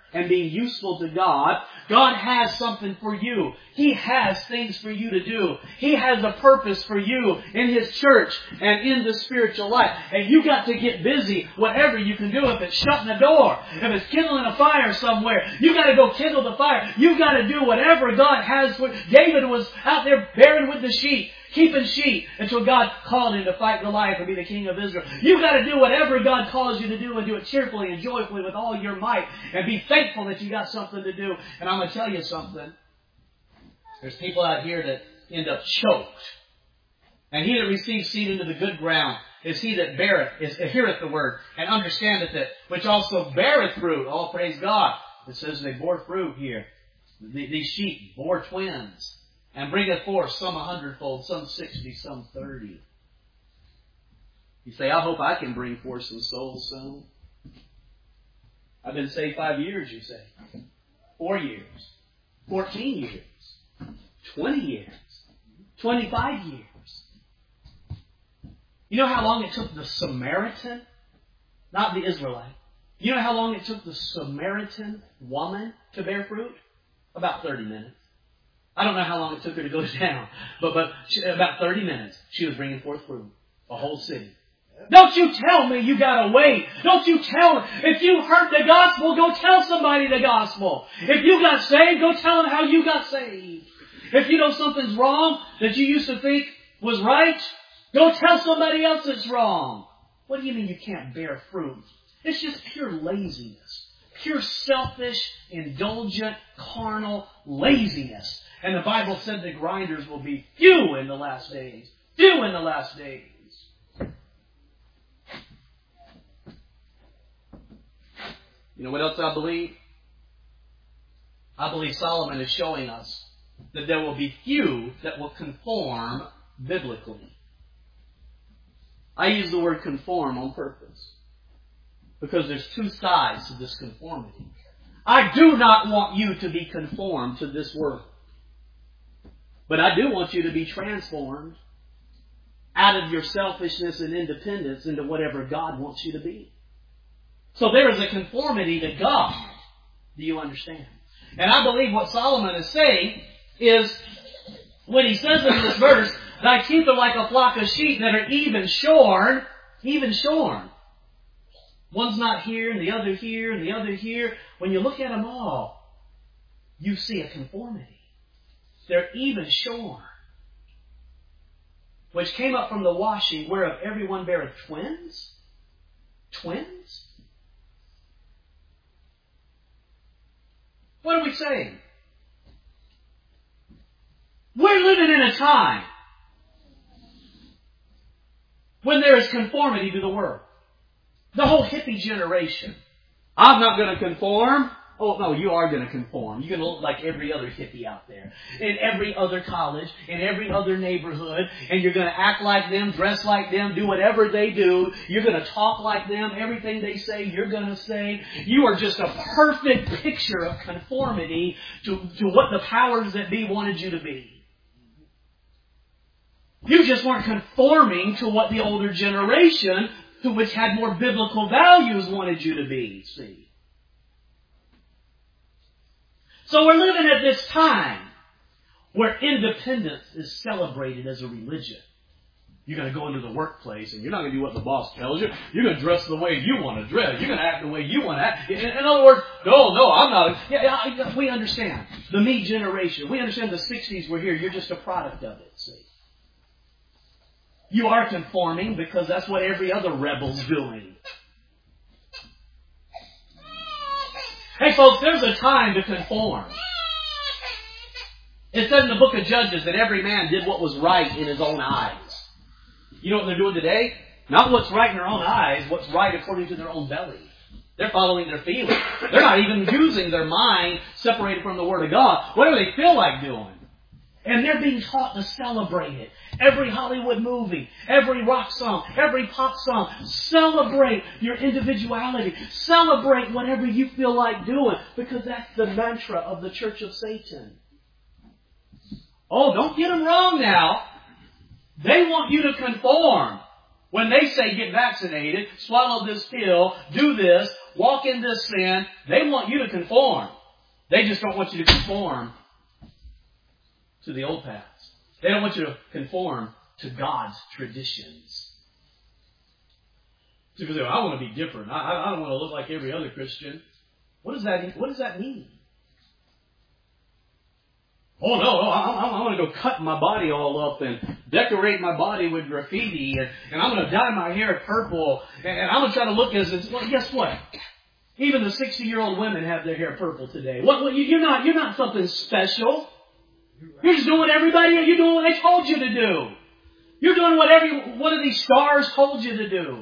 and being useful to God, God has something for you. He has things for you to do. He has a purpose for you in His church and in the spiritual life. And you got to get busy, whatever you can do. If it's shutting a door, if it's kindling a fire somewhere, you got to go kindle the fire. You got to do whatever God has for you. David was out there bearing with the sheep, keeping sheep, until God called him to fight Goliath and be the king of Israel. You got to do whatever God calls you to do, and do it cheerfully and joyfully with all your might, and be thankful that you got something to do. And I'm going to tell you something. There's people out here that end up choked. And he that receives seed into the good ground is he that beareth, is heareth the word, and understandeth it, which also beareth fruit. Oh, praise God. It says they bore fruit here. These sheep bore twins, and bringeth forth some a hundredfold, some sixty, some thirty. You say, I hope I can bring forth some souls soon. I've been saved five years, you say. Four years. Fourteen years. Twenty years. Twenty-five years. You know how long it took the Samaritan, not the Israelite, you know how long it took the Samaritan woman to bear fruit? About thirty minutes. I don't know how long it took her to go down, but, but she, about thirty minutes, she was bringing forth fruit. A whole city. Don't you tell me you gotta wait. Don't you tell me. If you heard the gospel, go tell somebody the gospel. If you got saved, go tell them how you got saved. If you know something's wrong that you used to think was right, go tell somebody else it's wrong. What do you mean you can't bear fruit? It's just pure laziness. Pure selfish, indulgent, carnal laziness. And the Bible said the grinders will be few in the last days. Few in the last days. You know what else I believe? I believe Solomon is showing us that there will be few that will conform biblically. I use the word conform on purpose, because there's two sides to this conformity. I do not want you to be conformed to this world. But I do want you to be transformed out of your selfishness and independence into whatever God wants you to be. So there is a conformity to God. Do you understand? And I believe what Solomon is saying is, when he says in this verse, thy teeth are like a flock of sheep that are even shorn, even shorn. One's not here, and the other here, and the other here. When you look at them all, you see a conformity. They're even shorn, which came up from the washing, whereof everyone beareth twins. Twins? What are we saying? We're living in a time when there is conformity to the world. The whole hippie generation. I'm not going to conform. Oh, no, you are going to conform. You're going to look like every other hippie out there. In every other college, in every other neighborhood. And you're going to act like them, dress like them, do whatever they do. You're going to talk like them. Everything they say, you're going to say. You are just a perfect picture of conformity to, to what the powers that be wanted you to be. You just weren't conforming to what the older generation, who which had more biblical values, wanted you to be. See? So we're living at this time where independence is celebrated as a religion. You're going to go into the workplace and you're not going to do what the boss tells you. You're going to dress the way you want to dress. You're going to act the way you want to act. In, in other words, no, no, I'm not. Yeah, yeah, we understand. The me generation. We understand the sixties were here. You're just a product of it. See? You are conforming because that's what every other rebel's doing. Hey folks, there's a time to conform. It says in the book of Judges that every man did what was right in his own eyes. You know what they're doing today? Not what's right in their own eyes, what's right according to their own belly. They're following their feelings. They're not even using their mind separated from the Word of God. Whatever they feel like doing. And they're being taught to celebrate it. Every Hollywood movie, every rock song, every pop song, celebrate your individuality. Celebrate whatever you feel like doing, because that's the mantra of the Church of Satan. Oh, don't get them wrong now. They want you to conform. When they say get vaccinated, swallow this pill, do this, walk in this sin, they want you to conform. They just don't want you to conform to the old past. They don't want you to conform to God's traditions. So people say, well, I want to be different. I, I don't want to look like every other Christian. What does that, what does that mean? Oh, no, no I, I, I want to go cut my body all up and decorate my body with graffiti, and, and I'm going to dye my hair purple, and, and I'm going to try to look as... Well, guess what? Even the sixty-year-old women have their hair purple today. What, what, you're not, you're not something special. You're just doing what everybody... You're doing what they told you to do. You're doing what every one of these stars told you to do.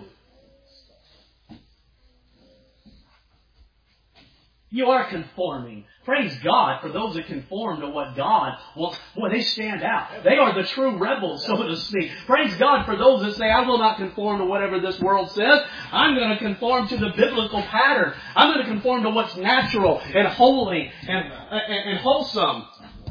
You are conforming. Praise God for those that conform to what God wants. Boy, they stand out. They are the true rebels, so to speak. Praise God for those that say, I will not conform to whatever this world says. I'm going to conform to the biblical pattern. I'm going to conform to what's natural and holy and, and, and wholesome.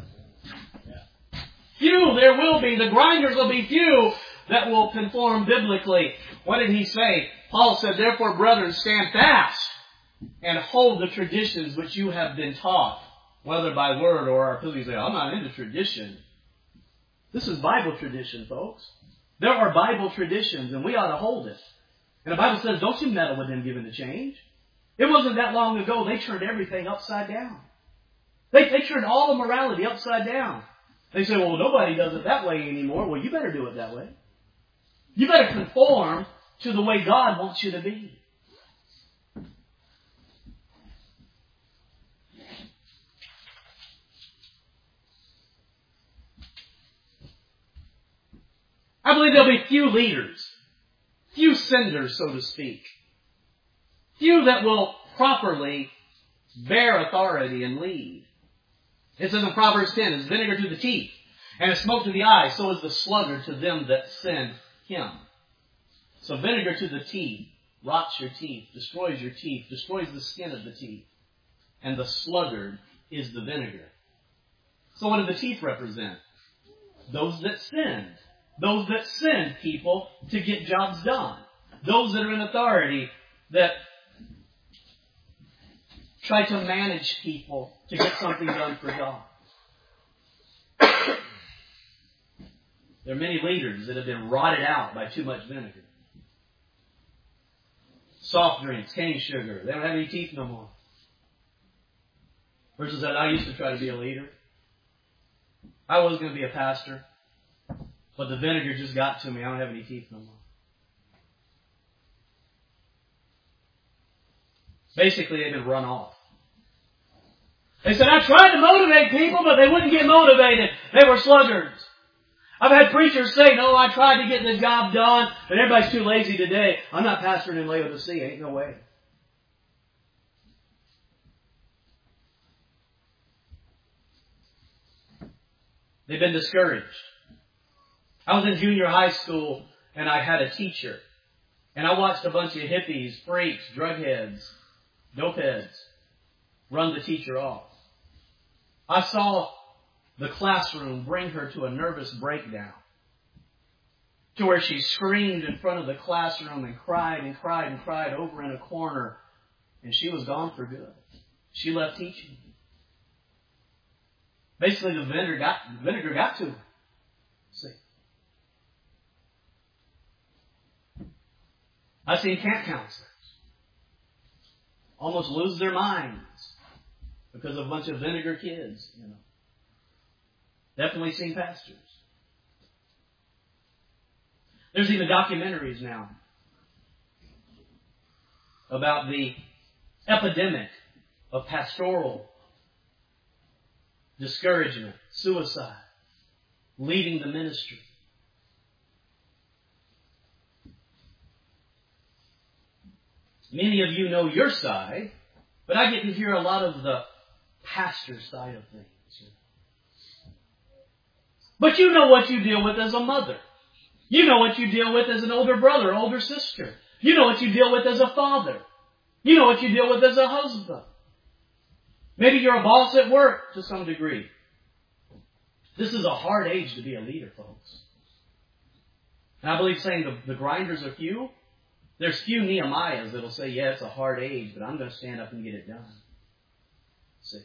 Few there will be. The grinders will be few that will conform biblically. What did he say? Paul said, therefore, brethren, stand fast and hold the traditions which you have been taught, whether by word or our people. You say, I'm not into tradition. This is Bible tradition, folks. There are Bible traditions, and we ought to hold it. And the Bible says, don't you meddle with them given the change. It wasn't that long ago they turned everything upside down. They, they turned all of morality upside down. They say, well, nobody does it that way anymore. Well, you better do it that way. You better conform to the way God wants you to be. I believe there'll be few leaders, few senders, so to speak. Few that will properly bear authority and lead. It says in Proverbs ten, it's vinegar to the teeth and a smoke to the eyes, so is the sluggard to them that send him. So vinegar to the teeth rots your teeth, destroys your teeth, destroys the skin of the teeth. And the sluggard is the vinegar. So what do the teeth represent? Those that sinned. Those that send people to get jobs done. Those that are in authority that try to manage people to get something done for God. There are many leaders that have been rotted out by too much vinegar. Soft drinks, cane sugar. They don't have any teeth no more. Versus that, I used to try to be a leader. I was going to be a pastor. But the vinegar just got to me. I don't have any teeth no more. Basically, they've been run off. They said, I tried to motivate people, but they wouldn't get motivated. They were sluggards. I've had preachers say, no, I tried to get the job done, but everybody's too lazy today. I'm not pastoring in Laodicea. Ain't no way. They've been discouraged. I was in junior high school, and I had a teacher. And I watched a bunch of hippies, freaks, drug heads, dope heads run the teacher off. I saw the classroom bring her to a nervous breakdown, to where she screamed in front of the classroom and cried and cried and cried over in a corner, and she was gone for good. She left teaching. Basically, the vinegar got, vinegar got to her. See. I've seen camp counselors almost lose their minds because of a bunch of vinegar kids, you know. Definitely seen pastors. There's even documentaries now about the epidemic of pastoral discouragement, suicide, leaving the ministry. Many of you know your side, but I get to hear a lot of the pastor side of things. But you know what you deal with as a mother. You know what you deal with as an older brother, older sister. You know what you deal with as a father. You know what you deal with as a husband. Maybe you're a boss at work to some degree. This is a hard age to be a leader, folks. And I believe saying the, the grinders are few, There's few Nehemiahs that'll say, yeah, it's a hard age, but I'm going to stand up and get it done. See?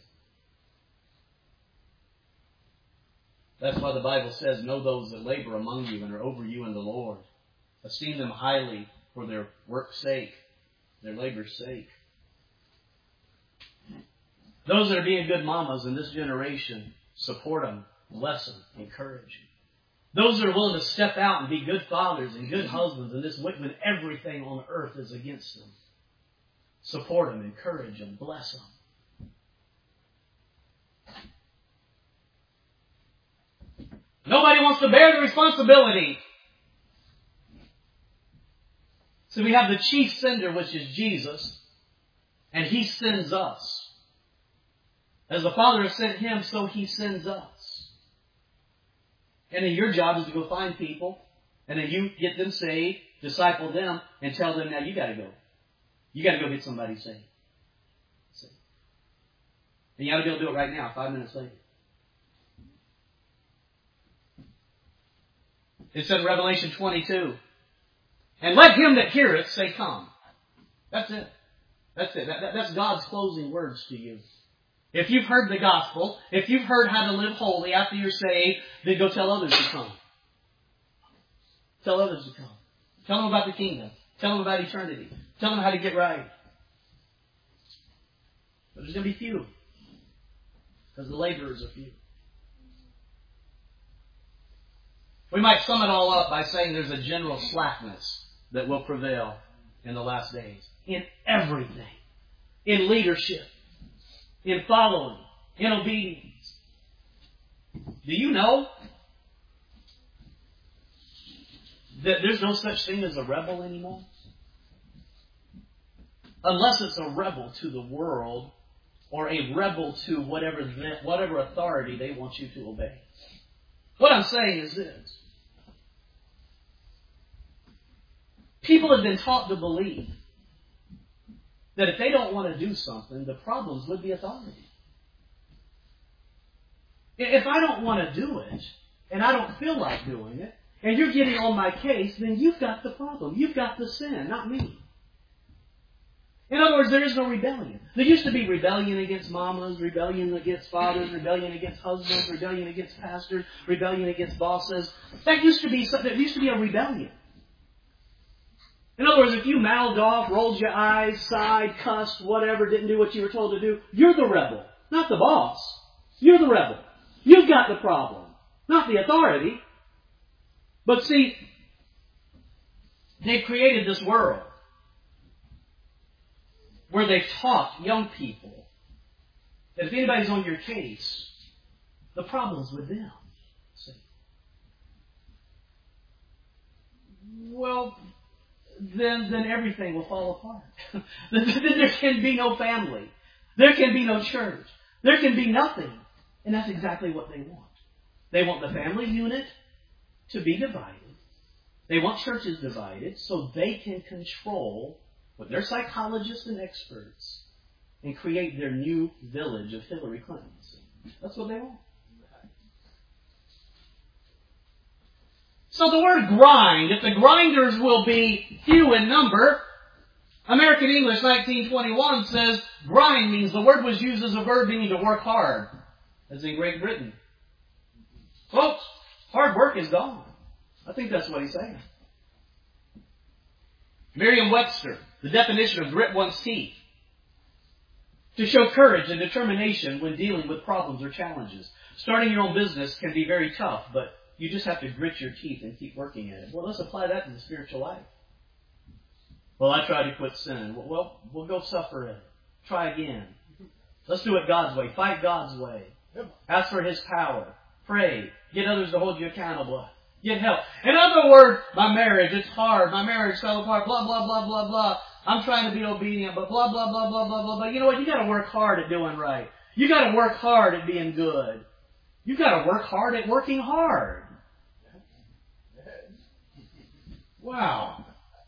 That's why the Bible says, know those that labor among you and are over you in the Lord. Esteem them highly for their work's sake, their labor's sake. Those that are being good mamas in this generation, support them, bless them, encourage them. Those that are willing to step out and be good fathers and good husbands in this week when everything on earth is against them, support them, encourage them, bless them. Nobody wants to bear the responsibility. So we have the chief sender, which is Jesus, and He sends us. As the Father has sent Him, so He sends us. And then your job is to go find people, and then you get them saved, disciple them, and tell them, now you got to go. You got to go get somebody saved. See? And you got to be able to do it right now, five minutes later. It said in Revelation twenty-two, and let him that heareth say, come. That's it. That's it. That, that, that's God's closing words to you. If you've heard the gospel, if you've heard how to live holy after you're saved, then go tell others to come. Tell others to come. Tell them about the kingdom. Tell them about eternity. Tell them how to get right. But there's going to be few. Because the laborers are few. We might sum it all up by saying there's a general slackness that will prevail in the last days. In everything. In leadership. In following. In obedience. Do you know that there's no such thing as a rebel anymore? Unless it's a rebel to the world or a rebel to whatever, whatever authority they want you to obey. What I'm saying is this. People have been taught to believe that if they don't want to do something, the problem's with the authority. If I don't want to do it, and I don't feel like doing it, and you're getting on my case, then you've got the problem. You've got the sin, not me. In other words, there is no rebellion. There used to be rebellion against mamas, rebellion against fathers, rebellion against husbands, rebellion against pastors, rebellion against bosses. That used to be there used to be a rebellion. In other words, if you mouthed off, rolled your eyes, sighed, cussed, whatever, didn't do what you were told to do, you're the rebel, not the boss. You're the rebel. You've got the problem, not the authority. But see, they've created this world where they've taught young people that if anybody's on your case, the problem's with them. See? Well, then, then everything will fall apart. Then there can be no family. There can be no church. There can be nothing. And that's exactly what they want. They want the family unit to be divided. They want churches divided so they can control with their psychologists and experts and create their new village of Hillary Clintons. That's what they want. So the word grind, if the grinders will be few in number, American English nineteen twenty-one says grind means the word was used as a verb meaning to work hard, as in Great Britain. Folks, hard work is gone. I think that's what he's saying. Merriam-Webster, the definition of grit one's teeth. To show courage and determination when dealing with problems or challenges. Starting your own business can be very tough, but you just have to grit your teeth and keep working at it. Well, let's apply that to the spiritual life. Well, I tried to quit sin. Well, well we'll go suffer it. Try again. Let's do it God's way. Fight God's way. Ask for His power. Pray. Get others to hold you accountable. Get help. In other words, my marriage, it's hard. My marriage fell apart. Blah, blah, blah, blah, blah. I'm trying to be obedient, but blah, blah, blah, blah, blah, blah, blah. You know what? You got to work hard at doing right. You got to work hard at being good. You got to work hard at working hard. Wow.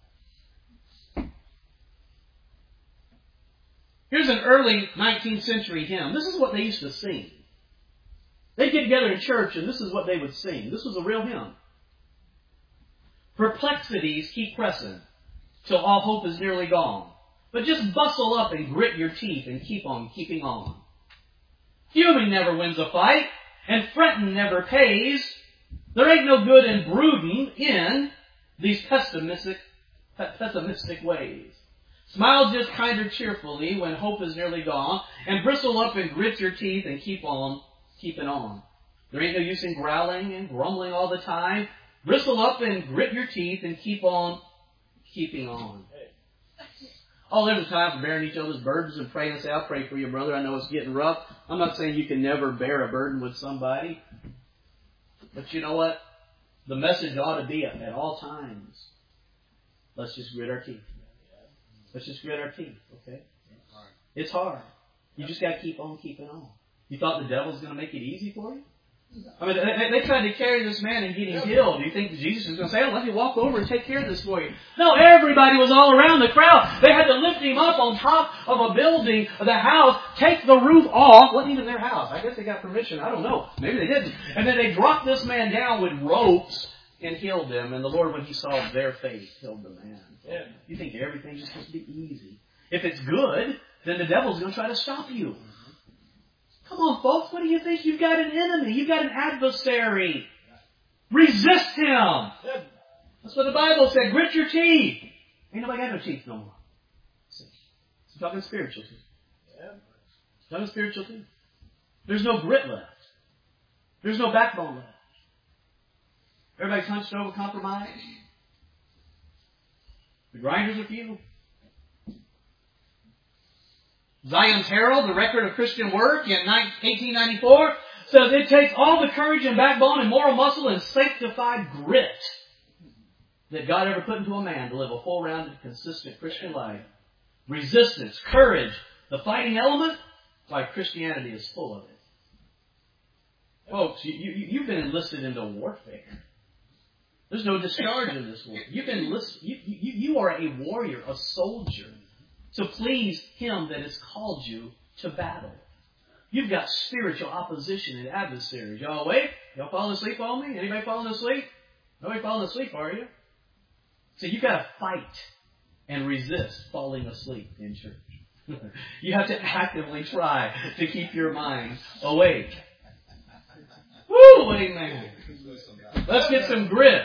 Here's an early nineteenth century hymn. This is what they used to sing. They'd get together in church and this is what they would sing. This was a real hymn. Perplexities keep pressing. till all hope is nearly gone. But just bustle up and grit your teeth and keep on keeping on. Fuming never wins a fight, and fretting never pays. There ain't no good in brooding in these pessimistic, pessimistic ways. Smile just kinder cheerfully when hope is nearly gone, and bristle up and grit your teeth and keep on keeping on. There ain't no use in growling and grumbling all the time. Bristle up and grit your teeth and keep on keeping on. Oh, there's a time for bearing each other's burdens and praying and say, I'll pray for you, brother. I know it's getting rough. I'm not saying you can never bear a burden with somebody. But you know what? The message ought to be at all times. Let's just grit our teeth. Let's just grit our teeth, okay? It's hard. You just got to keep on keeping on. You thought the devil's going to make it easy for you? I mean, they, they tried to carry this man and get him healed. Do you think Jesus is going to say, oh, let me walk over and take care of this for you? No, everybody was all around the crowd. They had to lift him up on top of a building, the house, take the roof off. Wasn't even their house. I guess they got permission. I don't know. Maybe they didn't. And then they dropped this man down with ropes and healed him. And the Lord, when He saw their faith, healed the man. Yeah. You think everything's just supposed to be easy. If it's good, then the devil's going to try to stop you. Come on, folks. What do you think? You've got an enemy. You've got an adversary. Resist him. That's what the Bible said. Grit your teeth. Ain't nobody got no teeth no more. See? I'm talking spiritual teeth. I'm talking spiritual teeth. There's no grit left. There's no backbone left. Everybody's hunched over, compromised. The grinders are few. Zion's Herald, the record of Christian work in eighteen ninety-four, says it takes all the courage and backbone and moral muscle and sanctified grit that God ever put into a man to live a full-rounded, consistent Christian life. Resistance, courage, the fighting element, why Christianity is full of it. Folks, you, you, you've been enlisted into warfare. There's no discharge in this war. You've been enlisted, you, you, you are a warrior, a soldier, to please Him that has called you to battle. You've got spiritual opposition and adversaries. Y'all awake? Y'all falling asleep on me? Anybody falling asleep? Nobody falling asleep, are you? So you've got to fight and resist falling asleep in church. You have to actively try to keep your mind awake. Woo! Amen. Let's get some grit.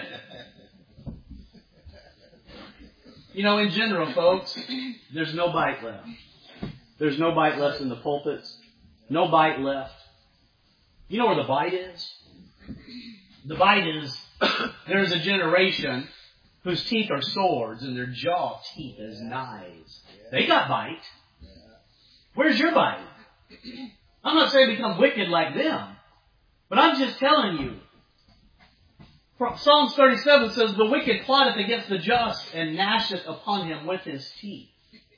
You know, in general, folks, there's no bite left. There's no bite left in the pulpits. No bite left. You know where the bite is? The bite is, there's a generation whose teeth are swords and their jaw teeth as knives. They got bite. Where's your bite? I'm not saying become wicked like them, but I'm just telling you. Psalms thirty-seven says, the wicked plotteth against the just and gnasheth upon him with his teeth.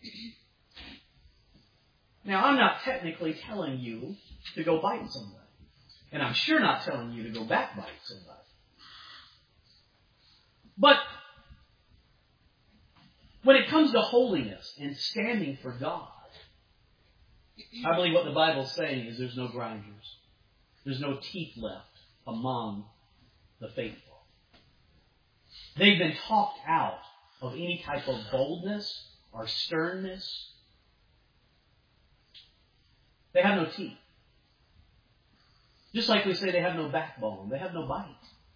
Now, I'm not technically telling you to go bite somebody. And I'm sure not telling you to go backbite somebody. But when it comes to holiness and standing for God, I believe what the Bible's saying is there's no grinders. There's no teeth left among the faithful. They've been talked out of any type of boldness or sternness. They have no teeth. Just like we say they have no backbone. They have no bite.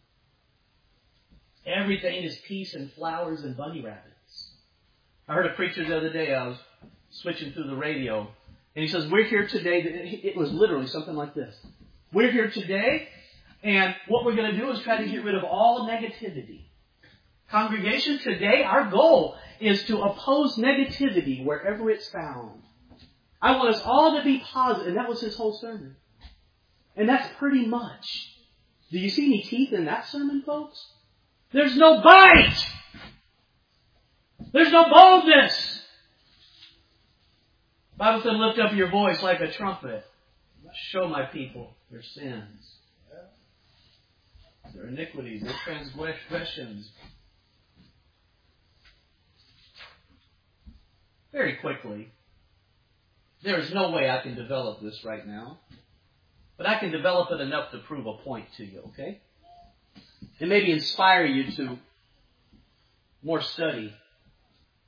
Everything is peace and flowers and bunny rabbits. I heard a preacher the other day. I was switching through the radio. And he says, we're here today. It was literally something like this. We're here today. And what we're going to do is try to get rid of all negativity. Congregation, today our goal is to oppose negativity wherever it's found. I want us all to be positive. And that was his whole sermon. And that's pretty much. Do you see any teeth in that sermon, folks? There's no bite. There's no boldness. The Bible said, lift up your voice like a trumpet. Show my people their sins, their iniquities, their transgressions. Very quickly. There is no way I can develop this right now. But I can develop it enough to prove a point to you, okay? And maybe inspire you to more study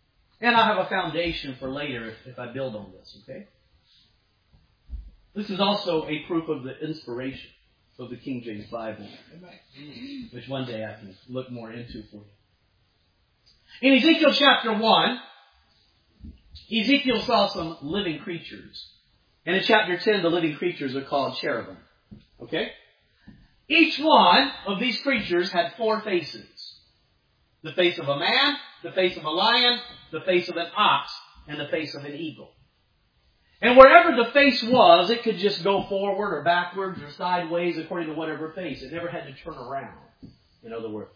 And I have a foundation for later if, if I build on this, okay? This is also a proof of the inspiration of the King James Bible, which one day I can look more into for you. In Ezekiel chapter one, Ezekiel saw some living creatures. And in chapter ten, the living creatures are called cherubim. Okay? Each one of these creatures had four faces. The face of a man, the face of a lion, the face of an ox, and the face of an eagle. And wherever the face was, it could just go forward or backwards or sideways according to whatever face. It never had to turn around, in other words.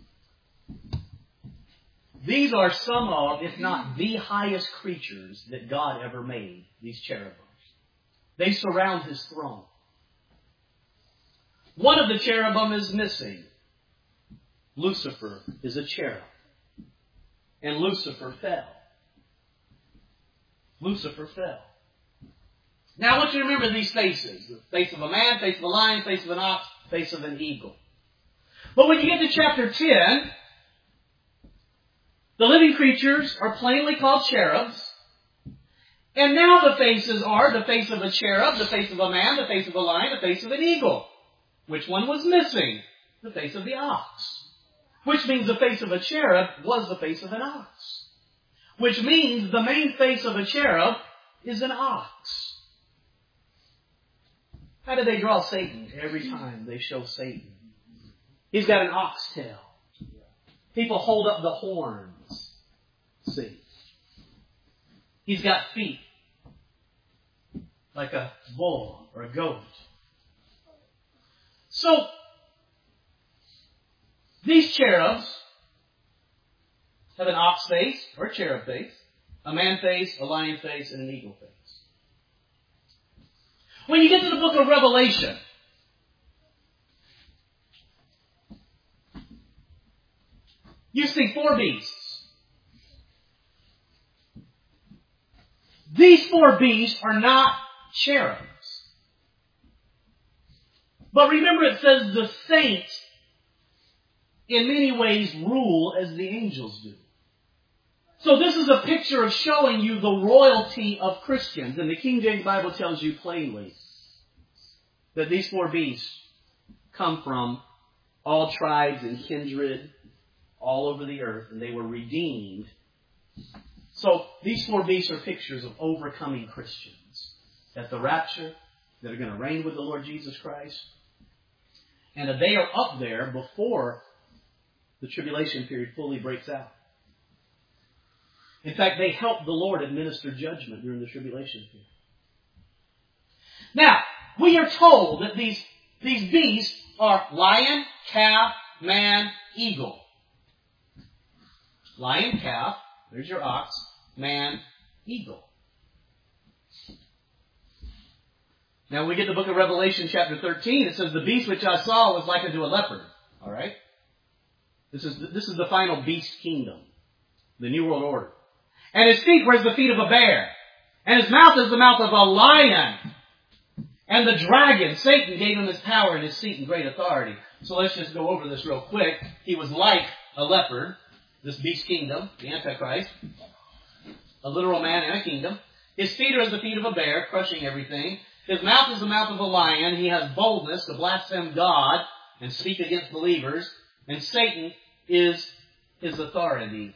These are some of, if not the highest creatures that God ever made, these cherubim. They surround His throne. One of the cherubim is missing. Lucifer is a cherub. And Lucifer fell. Lucifer fell. Now I want you to remember these faces. The face of a man, face of a lion, face of an ox, face of an eagle. But when you get to chapter ten, the living creatures are plainly called cherubs. And now the faces are the face of a cherub, the face of a man, the face of a lion, the face of an eagle. Which one was missing? The face of the ox. Which means the face of a cherub was the face of an ox. Which means the main face of a cherub is an ox. How do they draw Satan every time they show Satan? He's got an ox tail. People hold up the horns. See? He's got feet like a bull or a goat. So, these cherubs have an ox face or a cherub face, a man face, a lion face, and an eagle face. When you get to the book of Revelation, you see four beasts. These four beasts are not cherubs. But remember it says the saints in many ways rule as the angels do. So this is a picture of showing you the royalty of Christians. And the King James Bible tells you plainly that these four beasts come from all tribes and kindred all over the earth, and they were redeemed. So these four beasts are pictures of overcoming Christians at the rapture that are going to reign with the Lord Jesus Christ. And that they are up there before the tribulation period fully breaks out. In fact, they help the Lord administer judgment during the tribulation period. Now, we are told that these, these beasts are lion, calf, man, eagle. Lion, calf, there's your ox, man, eagle. Now, when we get to the book of Revelation chapter thirteen, it says, the beast which I saw was like unto a leopard. All right? This is, this is the final beast kingdom. The New World Order. And his feet were as the feet of a bear. And his mouth is the mouth of a lion. And the dragon, Satan, gave him his power and his seat and great authority. So let's just go over this real quick. He was like a leopard, this beast kingdom, the Antichrist. A literal man and a kingdom. His feet are as the feet of a bear, crushing everything. His mouth is the mouth of a lion. He has boldness to blaspheme God and speak against believers. And Satan is his authority.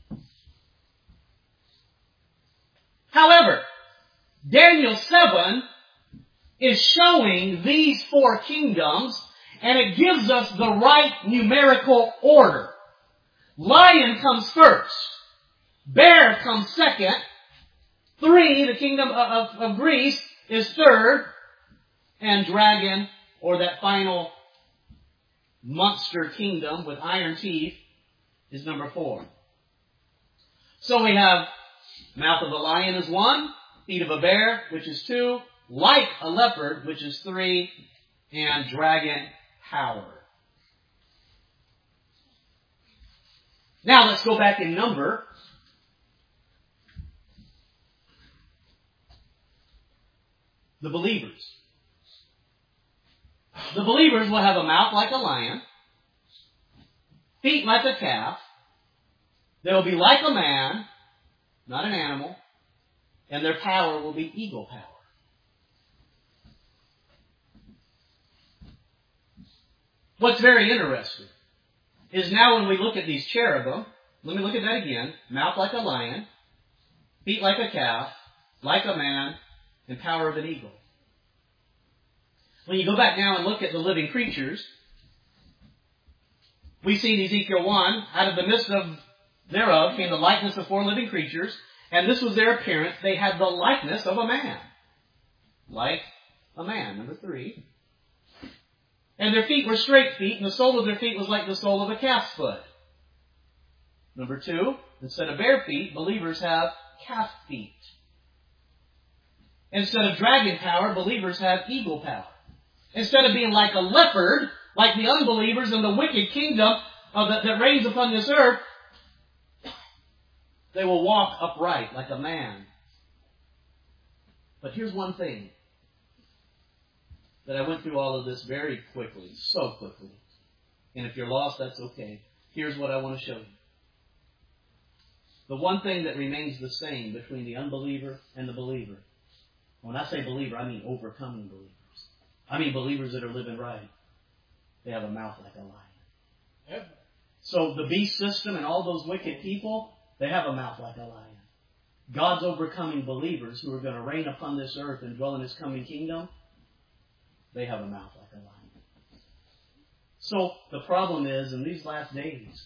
However, Daniel seven is showing these four kingdoms, and it gives us the right numerical order. Lion comes first. Bear comes second. Three, the kingdom of, of, of Greece, is third. And dragon, or that final monster kingdom with iron teeth, is number four. So we have mouth of a lion is one, feet of a bear, which is two, like a leopard, which is three, and dragon power. Now let's go back in number. The believers. The believers will have a mouth like a lion, feet like a calf, they will be like a man, not an animal, and their power will be eagle power. What's very interesting is now when we look at these cherubim, let me look at that again, mouth like a lion, feet like a calf, like a man, and power of an eagle. When you go back now and look at the living creatures, we see in Ezekiel one, out of the midst of thereof came the likeness of four living creatures, and this was their appearance. They had the likeness of a man. Like a man, number three. And their feet were straight feet, and the sole of their feet was like the sole of a calf's foot. Number two, instead of bare feet, believers have calf feet. Instead of dragon power, believers have eagle power. Instead of being like a leopard, like the unbelievers in the wicked kingdom of the, that reigns upon this earth, they will walk upright like a man. But here's one thing that I went through all of this very quickly, so quickly. And if you're lost, that's okay. Here's what I want to show you. The one thing that remains the same between the unbeliever and the believer. When I say believer, I mean overcoming believers. I mean believers that are living right. They have a mouth like a lion. Yep. So the beast system and all those wicked people, they have a mouth like a lion. God's overcoming believers who are going to reign upon this earth and dwell in His coming kingdom, they have a mouth like a lion. So the problem is, in these last days,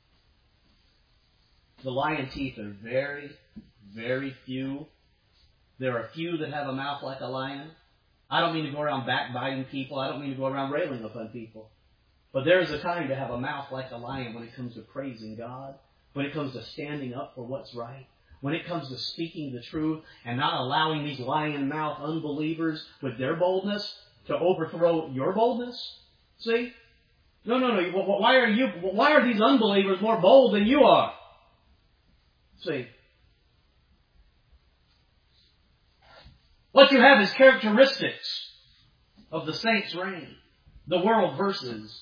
the lion teeth are very, very few. There are few that have a mouth like a lion. I don't mean to go around backbiting people. I don't mean to go around railing upon people. But there is a time to have a mouth like a lion when it comes to praising God, when it comes to standing up for what's right, when it comes to speaking the truth and not allowing these lion-mouthed unbelievers with their boldness to overthrow your boldness. See? No, no, no. Why are you? Why are these unbelievers more bold than you are? See? What you have is characteristics of the saints' reign. The world versus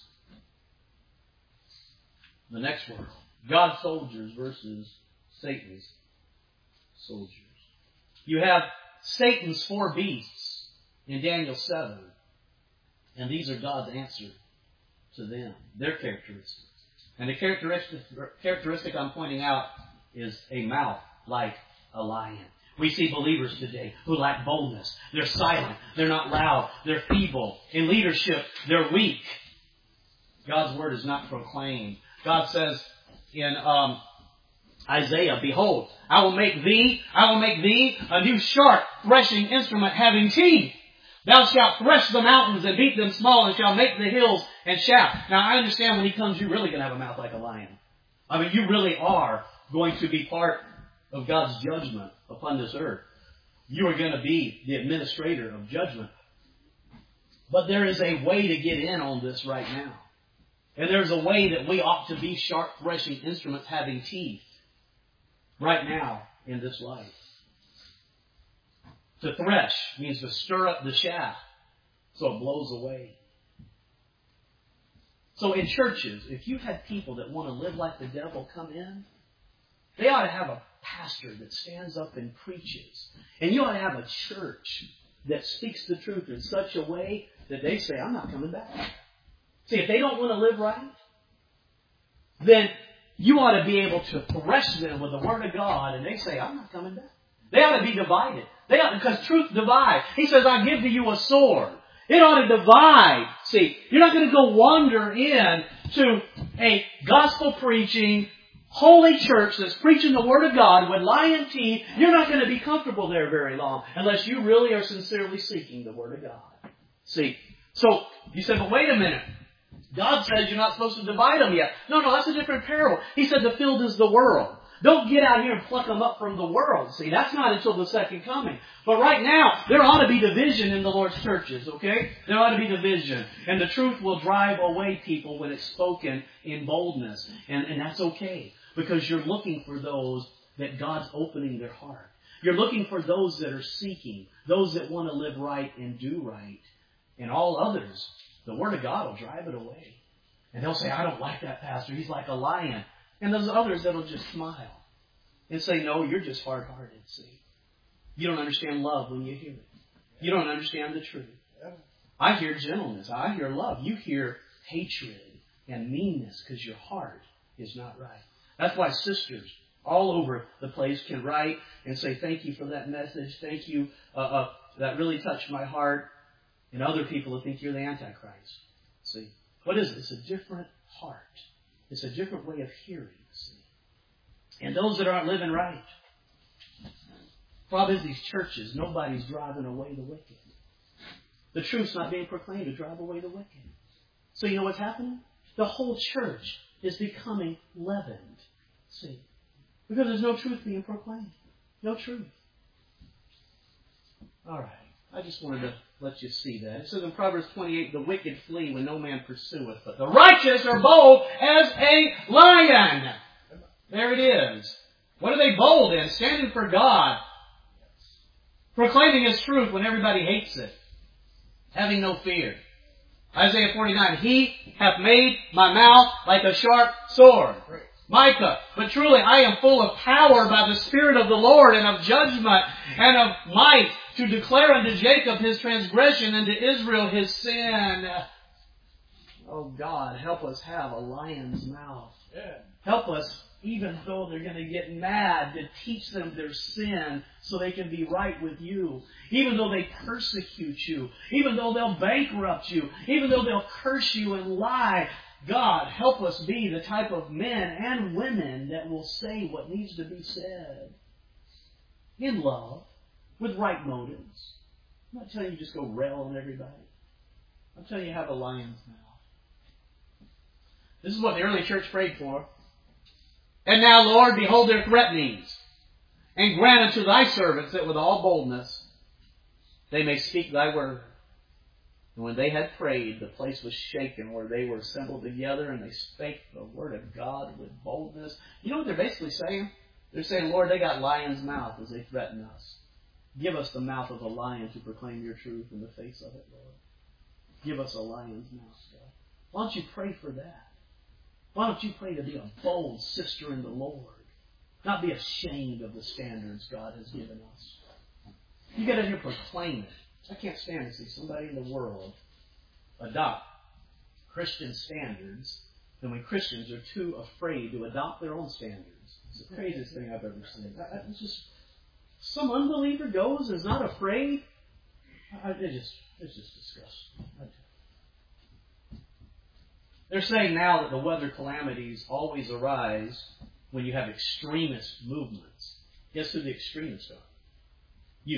the next world. God's soldiers versus Satan's soldiers. You have Satan's four beasts in Daniel seven. And these are God's answer to them. Their characteristics. And the characteristic, characteristic I'm pointing out is a mouth like a lion. We see believers today who lack boldness. They're silent. They're not loud. They're feeble. In leadership, they're weak. God's word is not proclaimed. God says in um, Isaiah, behold, I will make thee, I will make thee a new sharp threshing instrument having teeth. Thou shalt thresh the mountains and beat them small, and shalt make the hills and shout. Now I understand when He comes, you're really going to have a mouth like a lion. I mean, you really are going to be part of God's judgment upon this earth. You are going to be the administrator of judgment. But there is a way to get in on this right now. And there's a way that we ought to be sharp threshing instruments having teeth right now in this life. To thresh means to stir up the chaff so it blows away. So in churches, if you had people that want to live like the devil come in, they ought to have a pastor that stands up and preaches. And you ought to have a church that speaks the truth in such a way that they say, I'm not coming back. See, if they don't want to live right, then you ought to be able to thresh them with the Word of God, and they say, I'm not coming back. They ought to be divided. They ought, because truth divides. He says, I give to you a sword. It ought to divide. See, you're not going to go wander in to a gospel preaching, holy church that's preaching the Word of God with lion teeth. You're not going to be comfortable there very long unless you really are sincerely seeking the Word of God. See, so you said, but wait a minute. God says you're not supposed to divide them yet. No, no, that's a different parable. He said the field is the world. Don't get out here and pluck them up from the world. See, that's not until the second coming. But right now, there ought to be division in the Lord's churches, okay? There ought to be division. And the truth will drive away people when it's spoken in boldness. And, and that's okay. Because you're looking for those that God's opening their heart. You're looking for those that are seeking. Those that want to live right and do right. And all others, the Word of God will drive it away. And they'll say, I don't like that pastor. He's like a lion. And those others that'll just smile. and say, no, you're just hard-hearted, see. You don't understand love when you hear it. You don't understand the truth. I hear gentleness. I hear love. You hear hatred and meanness because your heart is not right. That's why sisters all over the place can write and say, thank you for that message. Thank you. Uh, uh, that really touched my heart. And other people will think you're the Antichrist. See? What is it? It's a different heart. It's a different way of hearing. See? And those that aren't living right. Problem is these churches, nobody's driving away the wicked. The truth's not being proclaimed to drive away the wicked. So you know what's happening? The whole church is becoming leavened. See? Because there's no truth being proclaimed. No truth. All right. I just wanted to let you see that. It says in Proverbs twenty-eight, the wicked flee when no man pursueth, but the righteous are bold as a lion. There it is. What are they bold in? Standing for God. Proclaiming His truth when everybody hates it. Having no fear. Isaiah forty-nine, He hath made my mouth like a sharp sword. Micah, but truly I am full of power by the Spirit of the Lord and of judgment and of might to declare unto Jacob his transgression and to Israel his sin. Oh God, help us have a lion's mouth. Yeah. Help us, even though they're going to get mad, to teach them their sin so they can be right with you. Even though they persecute you. Even though they'll bankrupt you. Even though they'll curse you and lie. God, help us be the type of men and women that will say what needs to be said. In love. With right motives. I'm not telling you just go rail on everybody. I'm telling you have a lion's mouth. This is what the early church prayed for. And now, Lord, behold their threatenings. And grant unto thy servants that with all boldness they may speak thy word. And when they had prayed, the place was shaken where they were assembled together, and they spake the word of God with boldness. You know what they're basically saying? They're saying, Lord, they got lion's mouth as they threaten us. Give us the mouth of a lion to proclaim your truth in the face of it, Lord. Give us a lion's mouth, God. Why don't you pray for that? Why don't you pray to be a bold sister in the Lord? Not be ashamed of the standards God has given us. You get in here and proclaim it. I can't stand to see somebody in the world adopt Christian standards and when Christians are too afraid to adopt their own standards. It's the craziest thing I've ever seen. I, I, it's just, some unbeliever goes and is not afraid. I, it just, it's just disgusting. They're saying now that the weather calamities always arise when you have extremist movements. Guess who the extremists are? You.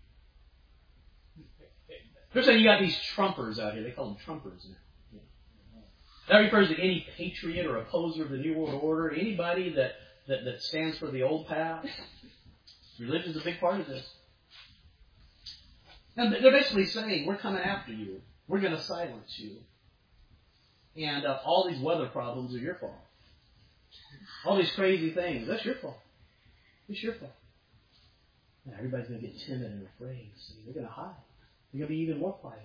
They're saying you got these Trumpers out here. They call them Trumpers now. That refers to any patriot or opposer of the New World Order, anybody that, that, that stands for the old path. Religion is a big part of this. And they're basically saying, we're coming after you. We're going to silence you. And uh, all these weather problems are your fault. All these crazy things, that's your fault. It's your fault. Now, everybody's going to get timid and afraid. See, they're going to hide. They're going to be even more quiet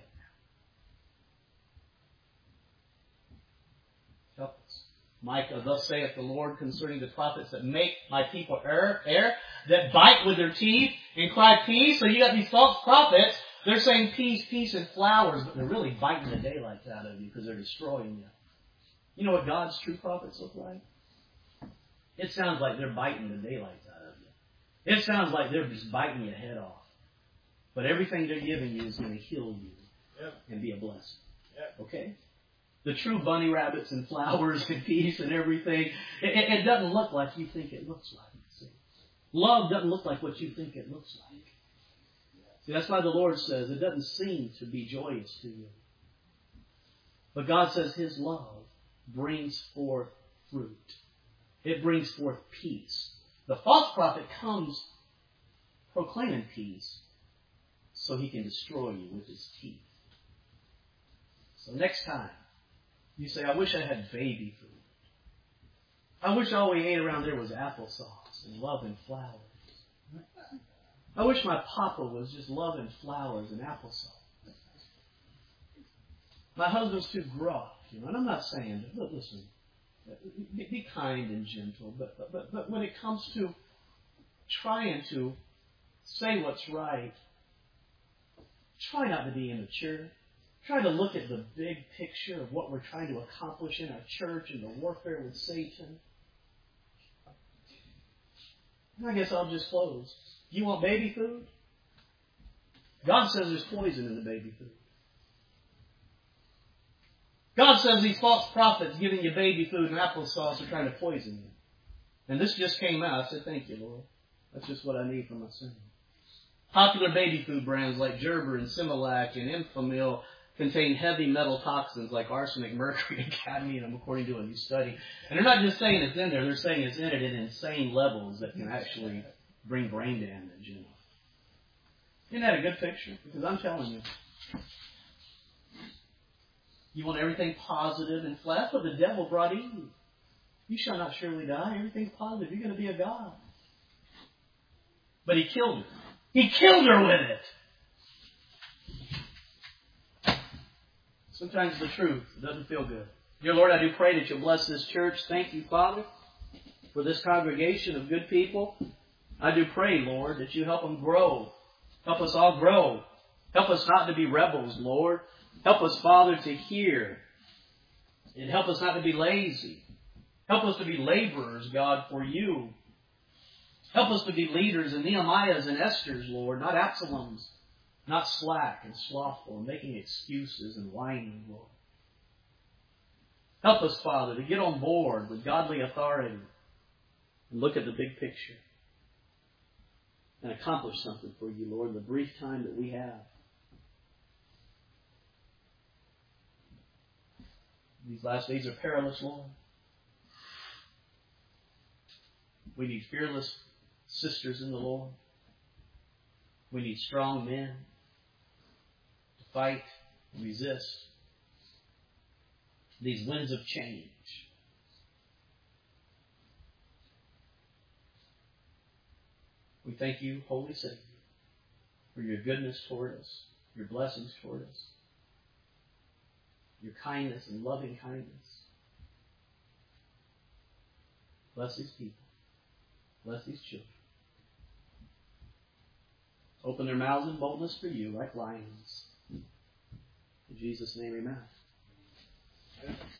now. Help us. Micah, thus saith the Lord concerning the prophets that make my people err, err, that bite with their teeth and cry peace. So you got these false prophets. They're saying peace, peace, and flowers, but they're really biting the daylights out of you because they're destroying you. You know what God's true prophets look like? It sounds like they're biting the daylights out of you. It sounds like they're just biting your head off. But everything they're giving you is going to heal you yep. and be a blessing. Yep. Okay? The true bunny rabbits and flowers and peace and everything, it, it, it doesn't look like you think it looks like. See? Love doesn't look like what you think it looks like. See, that's why the Lord says it doesn't seem to be joyous to you. But God says His love brings forth fruit. It brings forth peace. The false prophet comes proclaiming peace so he can destroy you with his teeth. So next time, you say, I wish I had baby food. I wish all we ate around there was applesauce and love and flowers. I wish my papa was just love and flowers and applesauce. My husband's too gruff, you know, and I'm not saying, but listen, be kind and gentle, but, but, but when it comes to trying to say what's right. Try not to be immature. Try to look at the big picture of what we're trying to accomplish in our church and the warfare with Satan. And I guess I'll just close. You want baby food? God says there's poison in the baby food. God says these false prophets giving you baby food and applesauce are trying to poison you. And this just came out. I said, thank you, Lord. That's just what I need for my son. Popular baby food brands like Gerber and Similac and Enfamil contain heavy metal toxins like arsenic, mercury, and cadmium, according to a new study. And they're not just saying it's in there. They're saying it's in it in insane levels that can actually bring brain damage. You know. Isn't that a good picture? Because I'm telling you, you want everything positive and flat. That's what the devil brought Eve. You shall not surely die. Everything's positive. You're going to be a god. But he killed her. He killed her with it. Sometimes the truth doesn't feel good. Dear Lord, I do pray that you'll bless this church. Thank you, Father, for this congregation of good people. I do pray, Lord, that you help them grow. Help us all grow. Help us not to be rebels, Lord. Help us, Father, to hear. And help us not to be lazy. Help us to be laborers, God, for you. Help us to be leaders and Nehemiahs and Esthers, Lord, not Absaloms, not slack and slothful and making excuses and whining, Lord. Help us, Father, to get on board with godly authority and look at the big picture and accomplish something for you, Lord, in the brief time that we have. These last days are perilous, Lord. We need fearless sisters in the Lord. We need strong men to fight and resist these winds of change. We thank you, Holy Savior, for your goodness toward us, your blessings toward us, your kindness and loving kindness. Bless these people. Bless these children. Open their mouths in boldness for you like lions. In Jesus' name, amen.